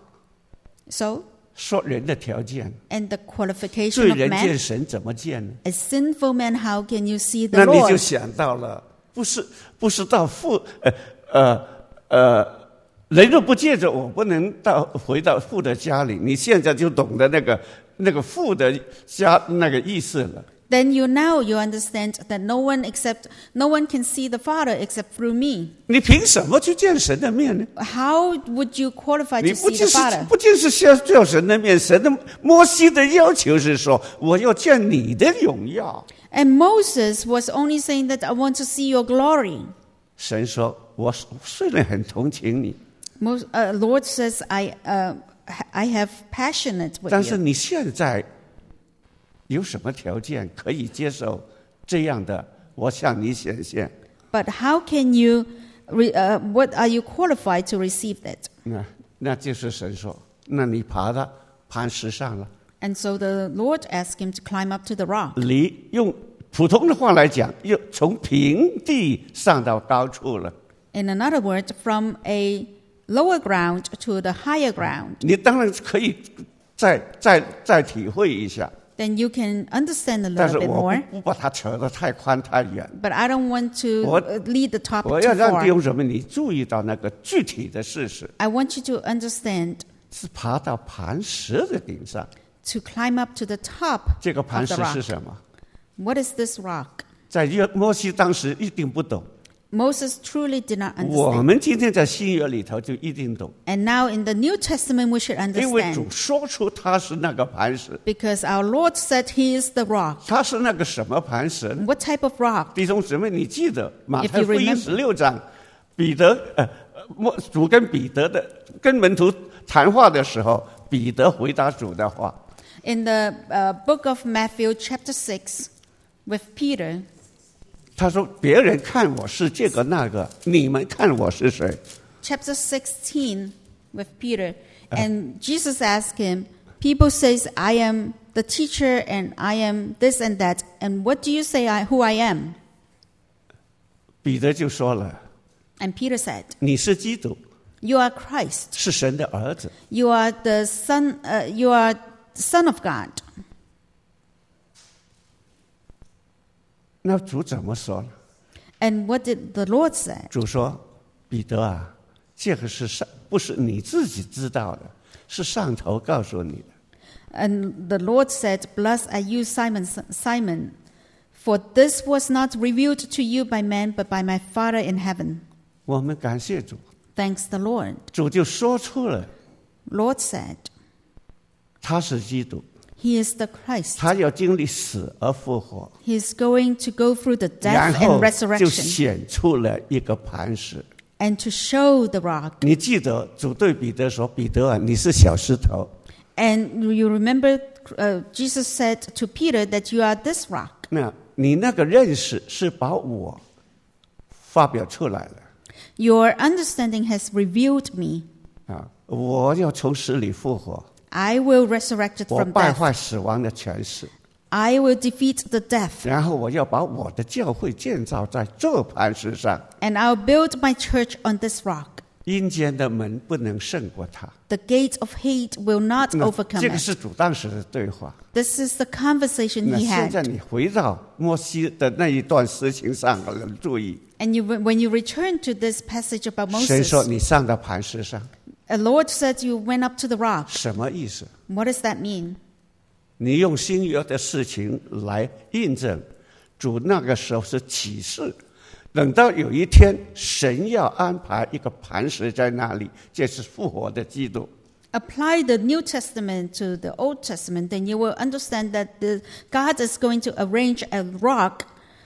So, 说人的条件， and the qualification 罪 of 人见 man. 神怎么见呢？ A sinful man, how can you see the 那你就 Lord? 想到了，不是不是到父呃呃呃，人若不借着我，不能到回到父的家里。你现在就懂得那个那个父的家那个意思了。 Then you now you understand that no one except no one can see the Father except through me. 你凭什么去见神的面呢？ How would you qualify 你 to 不 see 就 the 是 Father? 不就是见见神的面？神的摩西的要求是说，我要见你的荣耀。 And Moses was only saying that I want to see your glory. 神说，我虽然很同情你， Most, uh, Lord says, I, uh, I have passionate 但 with 是 you. 你现在有什么条件可以接受这样的？我向你显现。 But how can you, re, uh, what are you qualified to receive that? 那那就是神说，那你爬到磐石上了。 And so the Lord asked him to climb up to the rock. 离用普通的话来讲，又从平地上到高处了。 In another word, from a lower ground to the higher ground. 你当然可以再再再体会一下， Then you can understand a 但是 little bit 我 more. 不不把它扯得太宽太远。 But I don't want to 我- uh, lead the topic 我 too 要让弟 far. 兄姊妹你注意到那个具体的事实， I want you to understand 是爬到磐石的顶上。 to climb up to the top 这个磐 of 石 the 是 rock. 什么？ What is this rock? 在约摩西当时一定不懂， Moses truly did not 我 understand. 们今天在新约里头就一定懂， And now in the New Testament we should 因为主 understand. 说出他是那个磐石。 Because our Lord said he is the rock. 他是那个什么磐石呢？ What type of rock? 弟兄姊妹，你记得马 If 太 you 福音 remember- 十六章，彼得呃，呃莫主跟彼得的跟门徒谈话的时候，彼得回答主的话。 In the uh, book of Matthew chapter six with Peter, 他说：“别人看我是这个那个，你们看我是谁 chapter sixteen with Peter, and Jesus asked him, people says I am the teacher and I am this and that, and what do you say I, who I am?？” 彼得就说了 And Peter said,：“ 你是基督， you are Christ. 是神的儿子。 You are the son, uh, you are son of God. ” 那主怎么说呢？ And what did the Lord say? 主说：“彼得啊，这个是上不是你自己知道的，是上头告诉你的。 And the Lord said, blessed are you, Simon, Simon, for this was not revealed to you by man, but by my Father in heaven. ” 我们感谢主， Thanks the Lord. 主就说出了 Lord said, 他是基督， he is the Christ. 他要经历死而复活， He is going to go through the 然 death 后 and 就 resurrection 显出了一个磐石。 and to show the rock. 你记得主对彼得说：“彼得啊，你是小石头。” And you remember uh, Jesus said to Peter that you are this rock. 那你那个认识是把我发表出来了 Your understanding has revealed me. 啊！我要从死里复活， I will resurrect it 我 from 败 death. 坏死亡的权势， I will defeat the death. 然后我要把我的教会建造在这磐石上， And I'll build my church on this rock. 阴间的门不能胜过它。 The gate of hate will not 那 overcome 这个 it. 是主当时的对话。 This is the conversation 那 he 现在 had. 你回到摩西的那一段事情上了，注意， And you, when you return to this passage about 神 Moses, 说你上到磐石上， the Lord said you went up to the rock. 什么意思？ What does that mean? 你用新约的事情来印证，主那个时候是启示。等到有一天，神要安排一个磐石在那里，这是复活的基督。 Apply the New Testament to the Old Testament, then you will understand that the, God is going to arrange a rock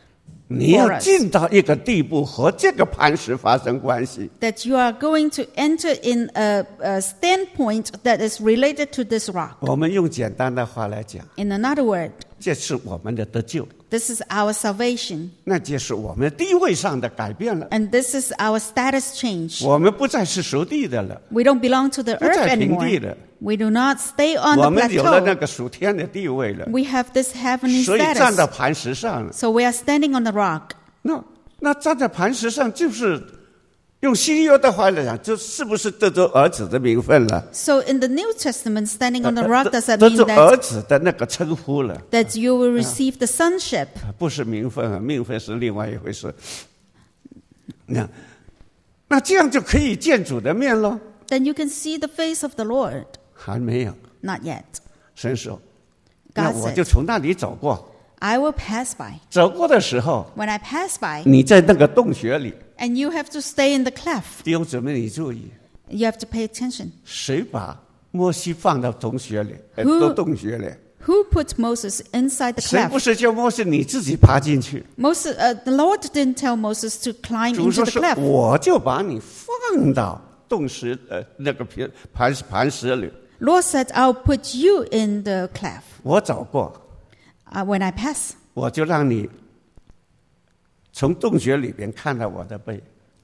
你要 for us. 进到一个地步，和这个磐石发生关系。 That you are going to enter in a, a standpoint that is related to this rock. 我们用简单的话来讲， In another word, 这是我们的得救， this is our salvation. 那就是我们地位上的改变了。 And this is our status change. 我们不再是属地的了， We don't belong to the 不 earth 在平地 anymore. 了， We do not stay on 我 the 们有了那 plateau. 个属天的地位了， We have this heavenly 所以站到 status. 磐石上了。 So we are standing on the rock. 那那站在磐石上，就是用新约的话来讲，就是不是得着儿子的名分了？ So in the New Testament, standing on the rock, does that 得 mean 着儿 that, 子的那个称呼了， that you will receive the sonship? 不是名分啊，名分是另外一回事。那那这样就可以见主的面了？ Then you can see the face of the Lord. 还没有。 Not yet. 神说：“那 God 我就 said, 从那里走过。 I will pass by. 走过的时候， When I pass by, 你在那个洞穴里， and you have to stay in the cleft. 弟兄姊妹，你注意， You have to pay attention. 谁把摩西放到洞穴里？呃 Who- 都洞穴里？ Who put Moses inside the 谁不 cleft? 是叫摩西你自己爬进去？ Moses, uh, the Lord didn't tell Moses to climb 主 into 说 the 是 cleft. 我就把你放到洞石呃那个磐磐磐石里， Lord said, I'll put you in the cleft. 我走过， Uh, when I pass, 我就让你从洞穴里边看到我的背。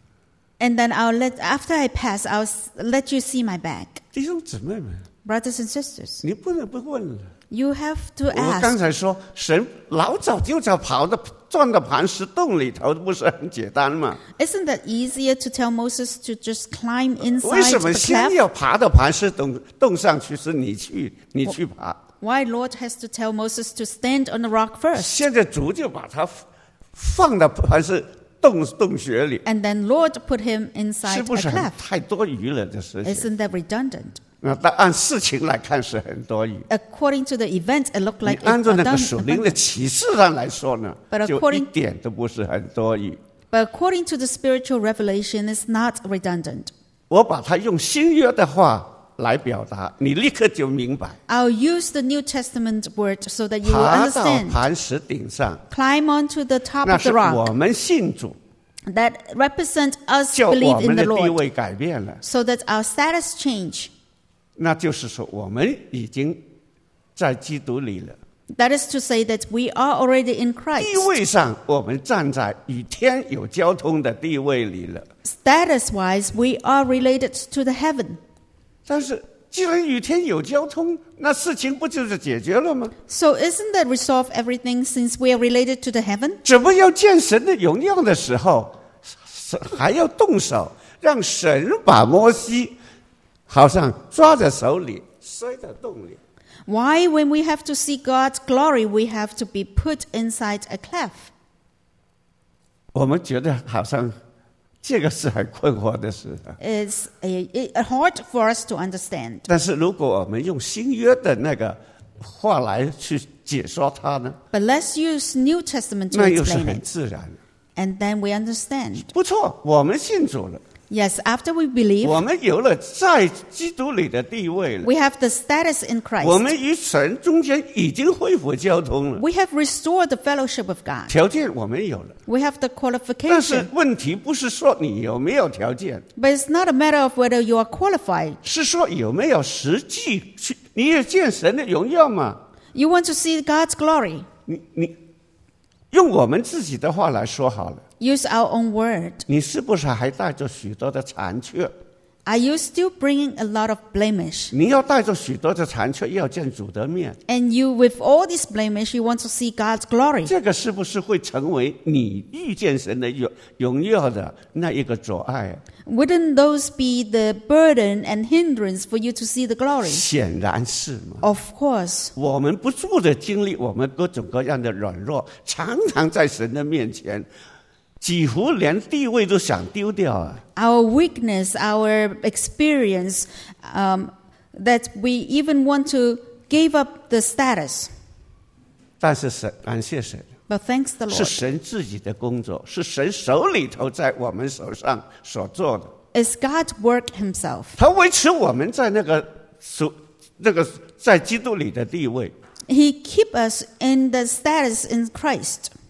and then I'll let, after I pass, I'll s- let you see my back. 弟兄姊妹们， Brothers and sisters, 你不能不问了。 you have to 我刚 ask. 才说，神老早就在跑到钻到磐石洞里头，不是很简单吗？ Isn't that easier to tell Moses to just climb 为 inside 什么 the 先 cleft? 要爬到磐石洞洞上去？是你去，你去爬。 Why Lord has to tell Moses to stand on the rock first? 现在主就把他放到磐石洞洞穴里， And then Lord put him 是 inside 不 a 是很 cleft. 太多余了？这事情。 Isn't that redundant? 那但按事情来看是很多余。 According to the event, it looked 你 like 按 it 照那个 redundant. 属灵的启示上来说呢， But 就 according- 一点都不是很多余。 But according to the spiritual revelation, it's not redundant. 我把它用新约的话来表达，你立刻就明白。 I'll use the New Testament word so that you will 爬到 understand. 磐石顶上， Climb onto the top 那 of 是 the 我 rock 们信主， that represent us 叫我 believe 们 in 的 the 地 Lord, 位改变了。 so that our status change. 那就是说，我们已经在基督里了。 That is to say that we are already in 地 Christ. 位上，我们站在与天有交通的地位里了。 Status-wise, we are related to the heaven. 但是，既然与天有交通，那事情不就是解决了吗？ So isn't that resolve everything since we are related to the heaven? 怎么要见神的荣耀的时候，是还要动手，让神把摩西好像抓在手里，塞在洞里。 Why, when we have to see God's glory, we have to be put inside a cleft? 我们觉得好像这个是很困惑的事啊。 It's a, a hard for us to understand. 但是如果我们用新约的那个话来去解说它呢， But let's use New Testament to 那又是 explain 很 it. 自然。 And then we understand. 不错，我们信主了， Yes, after we believe, 我们有了在基督里的地位了， we have the status in 我 Christ. 们与神中间已经恢复交通了， We have restored the fellowship of God. 条件我们有了。 We have the 但是 qualification. 问题不是说你有没有条件， But it's not a matter of whether you are qualified. 是说有没有实际去，你也见神的荣耀嘛？ You want to see God's glory. 你你用我们自己的话来说好了， Use our own word. 你是不是还带着许多的残缺？ Are you still bringing a lot of blemish? 你要带着许多的残缺，要见主的面， And you, with all this blemish, you want to see God's glory. 这个是不是会成为你遇见神的荣荣耀的那一个阻碍？ Wouldn't those be the burden and hindrance for you to see the glory? 显然是嘛。 Of course. 我们不住的经历我们各种各样的软弱，常常在神的面前，几乎连地位都想丢掉啊！ Our weakness, our experience, um, that we even want to give up the status. 但是神感谢神， But thanks the 是 Lord. 神自己的工作，是神手里头在我们手上所做的。 It's God work himself. 他维持我们在那个属那个在基督里的地位， He keep us in the status in Christ.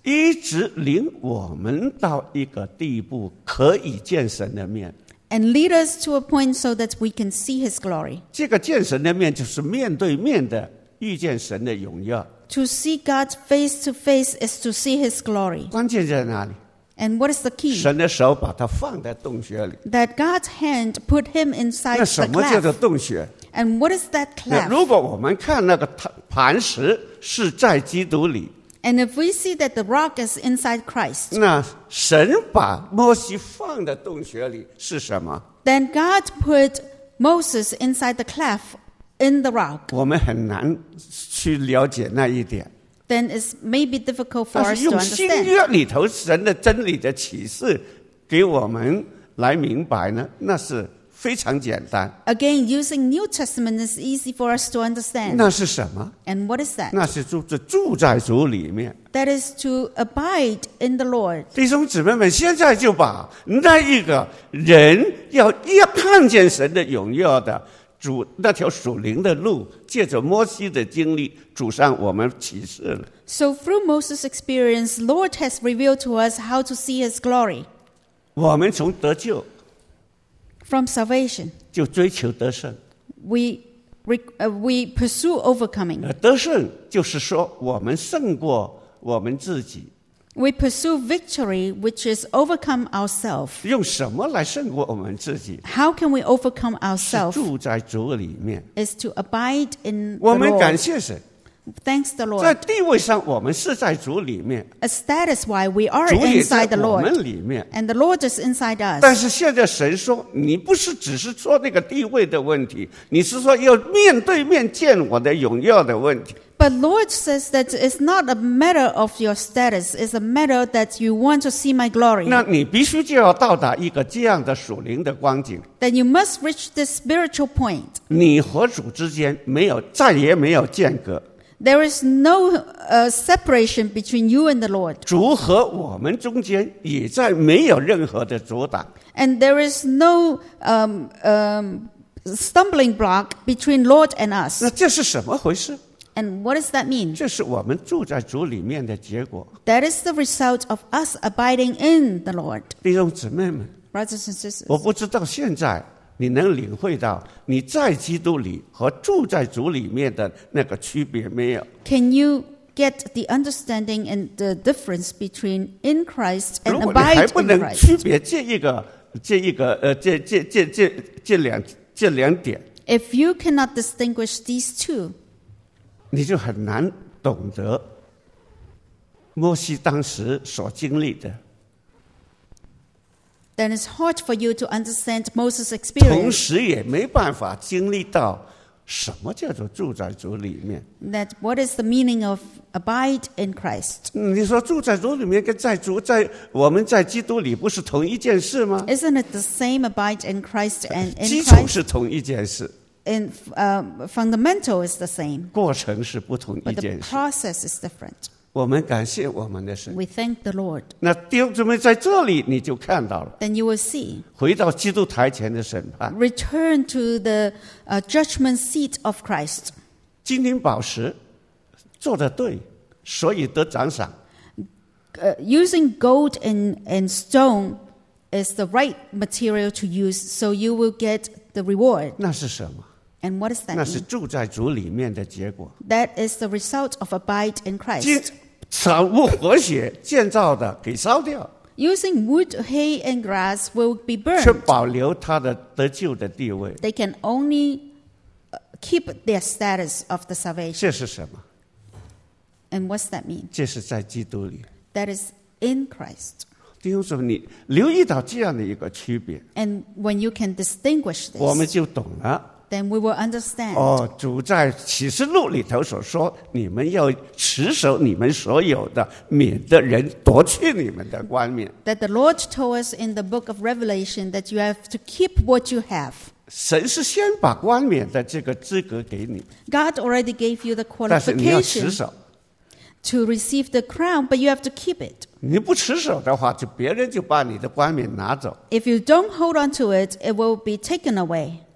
一直领我们到一个地步，可以见神的面。 And lead us to a point so that we can see His glory. 这个见神的面，就是面对面的遇见神的荣耀。 To see God face to face is to see His glory. 关键在哪里？ And what is the key? 神的手把他放在洞穴里。 That God's hand put him inside 那 the 什么叫做 cleft. 洞穴？ And what is that 那 cleft? 如果我们看那个磐石是在基督里， And if we see that the rock is inside Christ, 那神把摩西放在洞穴里是什么？ then God put Moses inside the cleft in the rock. 我们很难去了解那一点。 Then it's maybe difficult for 但 us 是 to 用新 understand. 约里头神的真理的启示给我们来明白呢，那是非常简单。 Again, using New Testament is easy for us to understand. 那是什么？ And what is that? 那是住住住在主里面。 That is to abide in the Lord. 弟兄姊妹们，现在就把那一个人要要看见神的荣耀的主那条属灵的路，借着摩西的经历，主上我们启示了。 So through Moses' experience, Lord has revealed to us how to see His glory. 我们从得救 From salvation, 就追求得胜， we, re- uh, we pursue overcoming. 呃，得胜就是说我们胜过我们自己。 We pursue victory, which is overcome ourselves. 用什么来胜过我们自己？ How can we overcome 是 ourselves? 住在主里面。 Is to abide in 我 the 们感 Lord. 谢神， Thanks the 在 Lord. 地位上我们是在主里面， As that is why we are 主也在 inside the 我 Lord. 们里面。 And the Lord is inside 但 us. 是现在神说，你不是只是说那个地位的问题，你是说要面对面见我的荣耀的问题。 But Lord says that it's not a matter of your status. It's a matter that you want to see my glory. 那你必须就要到达一个这样的属灵的光景， Then you must reach this spiritual point. 你和主之间没有，再也没有间隔。 There is no uh, separation between you and the Lord. 主和我们中间也在没有任何的阻挡。 And there is no um, um, stumbling block between Lord and us. 那这是什么回事？ And what does that mean? 这是我们住在主里面的结果。 That is the result of us abiding in the Lord. 弟兄姊妹们， Brothers and sisters, 我不知道现在你能领会到你在基督里和住在主里面的那个区别没有？ can you get the understanding and the difference between in Christ 如 and 果你还 abide 不 in 能 Christ? 区别这一个、这一个、呃，这这这这这两这两点， If you cannot distinguish these two, 你就很难懂得摩西当时所经历的。 then it's hard for you to understand Moses' 同 experience. 时也没办法经历到什么叫做住在主里面。 That what is the meaning of abide in Christ? 你说住在主里面跟在主在我们在基督里不是同一件事吗？ Isn't it the same abide in Christ and 基 in 础 Christ? 是同一件事， In uh, fundamental is the same, 过程是不同一 but the 件事。 process is different. 我们感谢我们的神。 We thank the Lord. 那弟兄姊妹在这里你就看到了， Then you will see. 回到基督台前的审判， Return to the uh, judgment seat of Christ. 金银宝石做得对，所以得奖赏。 Uh, using gold and, and stone is the right material to use, so you will get the reward. 那是什么？ And what does that 那是 mean? 住在主里面的结果。 That is the result of abide in 金 Christ. 草木和血建造的给烧掉， Using wood, hay, and grass will be 却 burned. 保留他的得救的地位。 They can only uh, keep their status of the salvation. 这是什么？ And what's that mean? 这是在基督里。 That is in Christ. 弟兄姊妹，你留意到这样的一个区别， And when you can distinguish 我们 this, 就懂了。 then we will understand. 哦，主在启示录里头所说，你们要持守你们所有的，免得人夺去你们的冠冕。 That the Lord told us in the book of Revelation that you have to keep what you have. 神是先把冠冕的这个资格给你， God already gave you the 但是你要持 qualification 守。 to receive the crown, but you have to keep it. 你不持守的话，就别人就把你的冠冕拿走。 If you don't hold on to it, it will be taken away.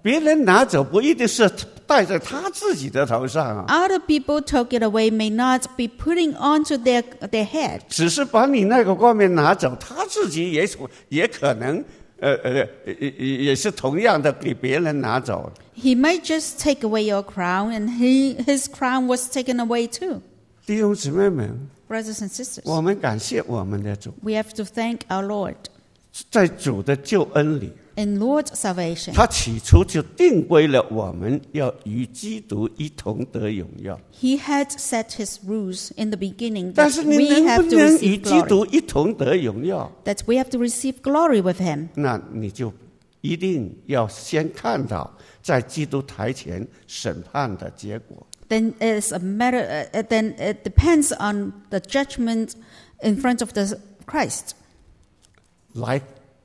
别人拿走不一定是戴在他自己的头上啊， Other people took it away may not be putting onto their, their head. 只是把你那个冠冕拿走，他自己也也可能呃呃也也是同样的给别人拿走。 He might just take away your crown, and he, his crown was taken away too. 弟兄姊妹们， Brothers and sisters, 我们感谢我们的主， we have to thank our Lord. 在主的救恩里， In Lord's salvation, 他起初就定规了我们要与基督一同得荣耀。 He had set his rules in the beginning 但 that 是你 we 能 have 不 to 能与 receive 基 glory. 督一同得荣耀？ That we have to receive glory with him. 那你就一定要先看到在基督台前审判的结果。 Then it's a matter. Uh, then it depends on the judgment in front of the Christ. 来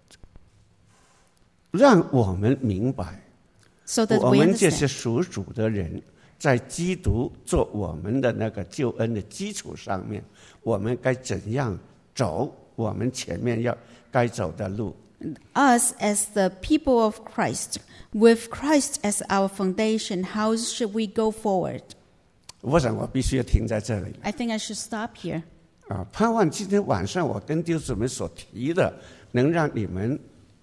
让我们明白， So that 我 we 们这些 understand. 属主的人，在基督做我们的那个救恩的基础上面，我们该怎样走我们前面要该走的路。 Us as the people of Christ, with Christ as our foundation, how should we go forward? 我想我必须要停在这里 I think I should stop here. 啊！盼望今天晚上我跟弟兄姊妹所提的，能让你们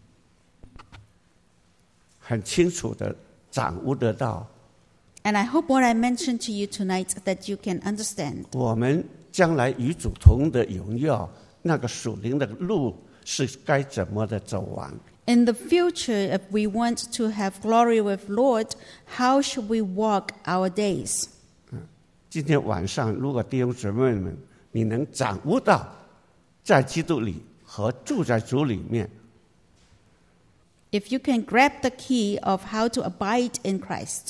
很清楚的掌握得到， And I hope what I mentioned to you tonight that you can understand. 我们将来与主同的荣耀，那个属灵的路是该怎么的走完。 In the future, if we want to have glory with Lord, how should we walk our days? 今天晚上，如果弟兄姊妹们你能掌握到在基督里和住在主里面， If you can grab the key of how to abide in Christ,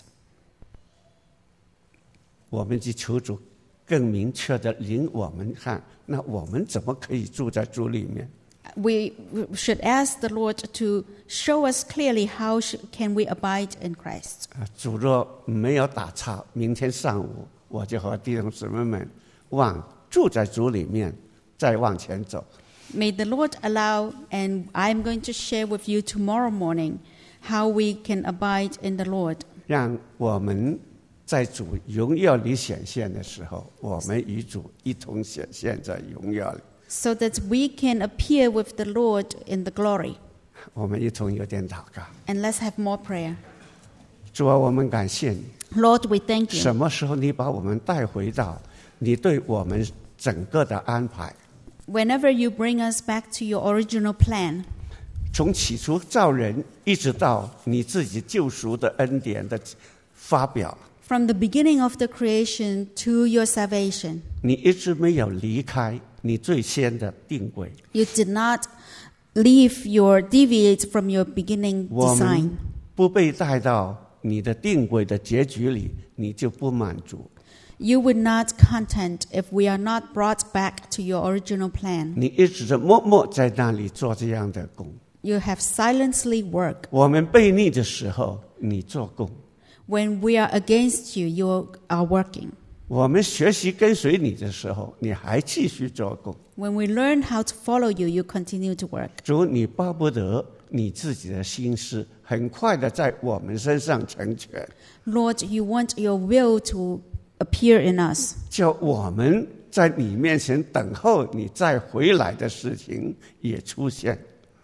我们就求主更明确的领我们看，那我们怎么可以住在主里面？ we should ask the Lord to show us clearly how should, can we abide in Christ. 啊，主若没有打岔，明天上午我就和弟兄姊妹们往住在主里面再往前走。 May the Lord allow, and I'm going to share with you tomorrow morning how we can abide in the Lord. 让我们在主荣耀里显现的时候，我们与主一同显现在荣耀里。 So that we can appear with the Lord in the glory. 我们一同有点祷告。 And let's have more prayer. 主啊，我们感谢你。 Lord, we thank you. 什么时候你把我们带回到你对我们整个的安排？ Whenever you bring us back to your original plan, 从起初造人，一直到你自己救赎的恩典的发表， from the beginning of the creation to your salvation, 你一直没有离开你最先的定规。 you did not leave your deviate from your beginning 我 design. 们不被带到你的定规的结局里，你就不满足。 You would not content if we are not brought back to your original plan. 你一直默默在那里做这样的工。 You have silently worked. 我们背逆的时候，你做工； When we are against you, you are working. 我们学习跟随你的时候，你还继续做工。 When we learn how to follow you, you continue to work. 主，你巴不得你自己的心思很快的在我们身上成全， Lord, you want your will to appear in us, 叫我们在你面前等候你再回来的事情也出现。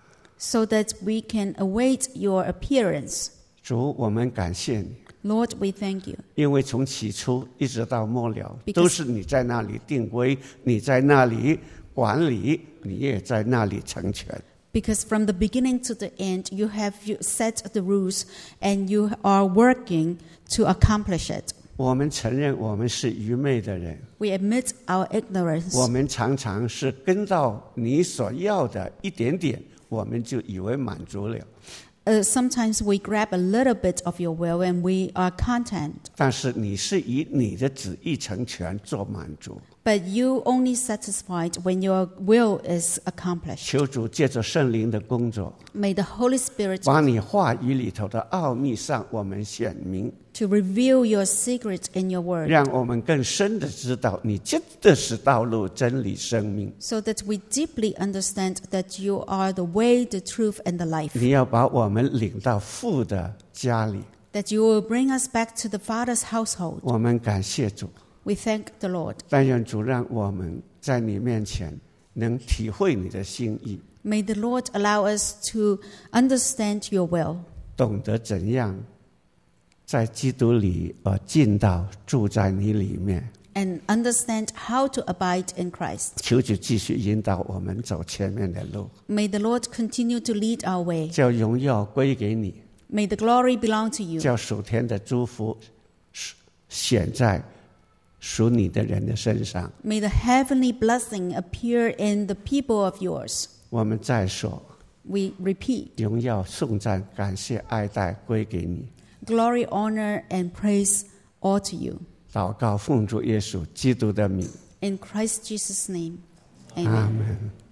so that we can await your appearance. 主，我们感谢你， Lord, we thank you. 因为从起初一直到末了， Because- 都是你在那里定规，你在那里管理，你也在那里成全。 Because from the beginning to the end, you have you set the rules and you are working to accomplish it. 我们承认我们是愚昧的人， We admit our ignorance. 我们常常是跟到你所要的一点点，我们就以为满足了。 Uh, sometimes we grab a little bit of your will and we are content. 但是你是以你的旨意成全做满足。 But you only satisfied when your will is accomplished. 求主借着圣灵的工作， May the Holy Spirit 把你话语里头的奥秘向我们显明， to reveal your secret in your word, 让我们更深的知道你真的是道路、真理、生命。 so that we deeply understand that you are the way, the truth, and the life. 你要把我们领到父的家里。 that you will bring us back to the Father's household. 我们感谢主， We thank the Lord. 但愿主让我们在你面前能体会你的心意， May the Lord allow us to understand your will, 懂得怎样在基督里而进到住在你里面。 and understand how to abide in Christ. 求主继续引导我们走前面的路， May the Lord continue to lead our way. 叫荣耀归给你， May the glory belong to you. 叫属天的祝福显在属你的人的身上。 May the heavenly blessing appear in the people of yours. 我们再说， We repeat, 荣耀、颂赞、感谢、爱戴归给你。 glory, honor, and praise all to you. 祷告奉主耶稣基督的名， In Christ Jesus' name, 阿 amen. 门。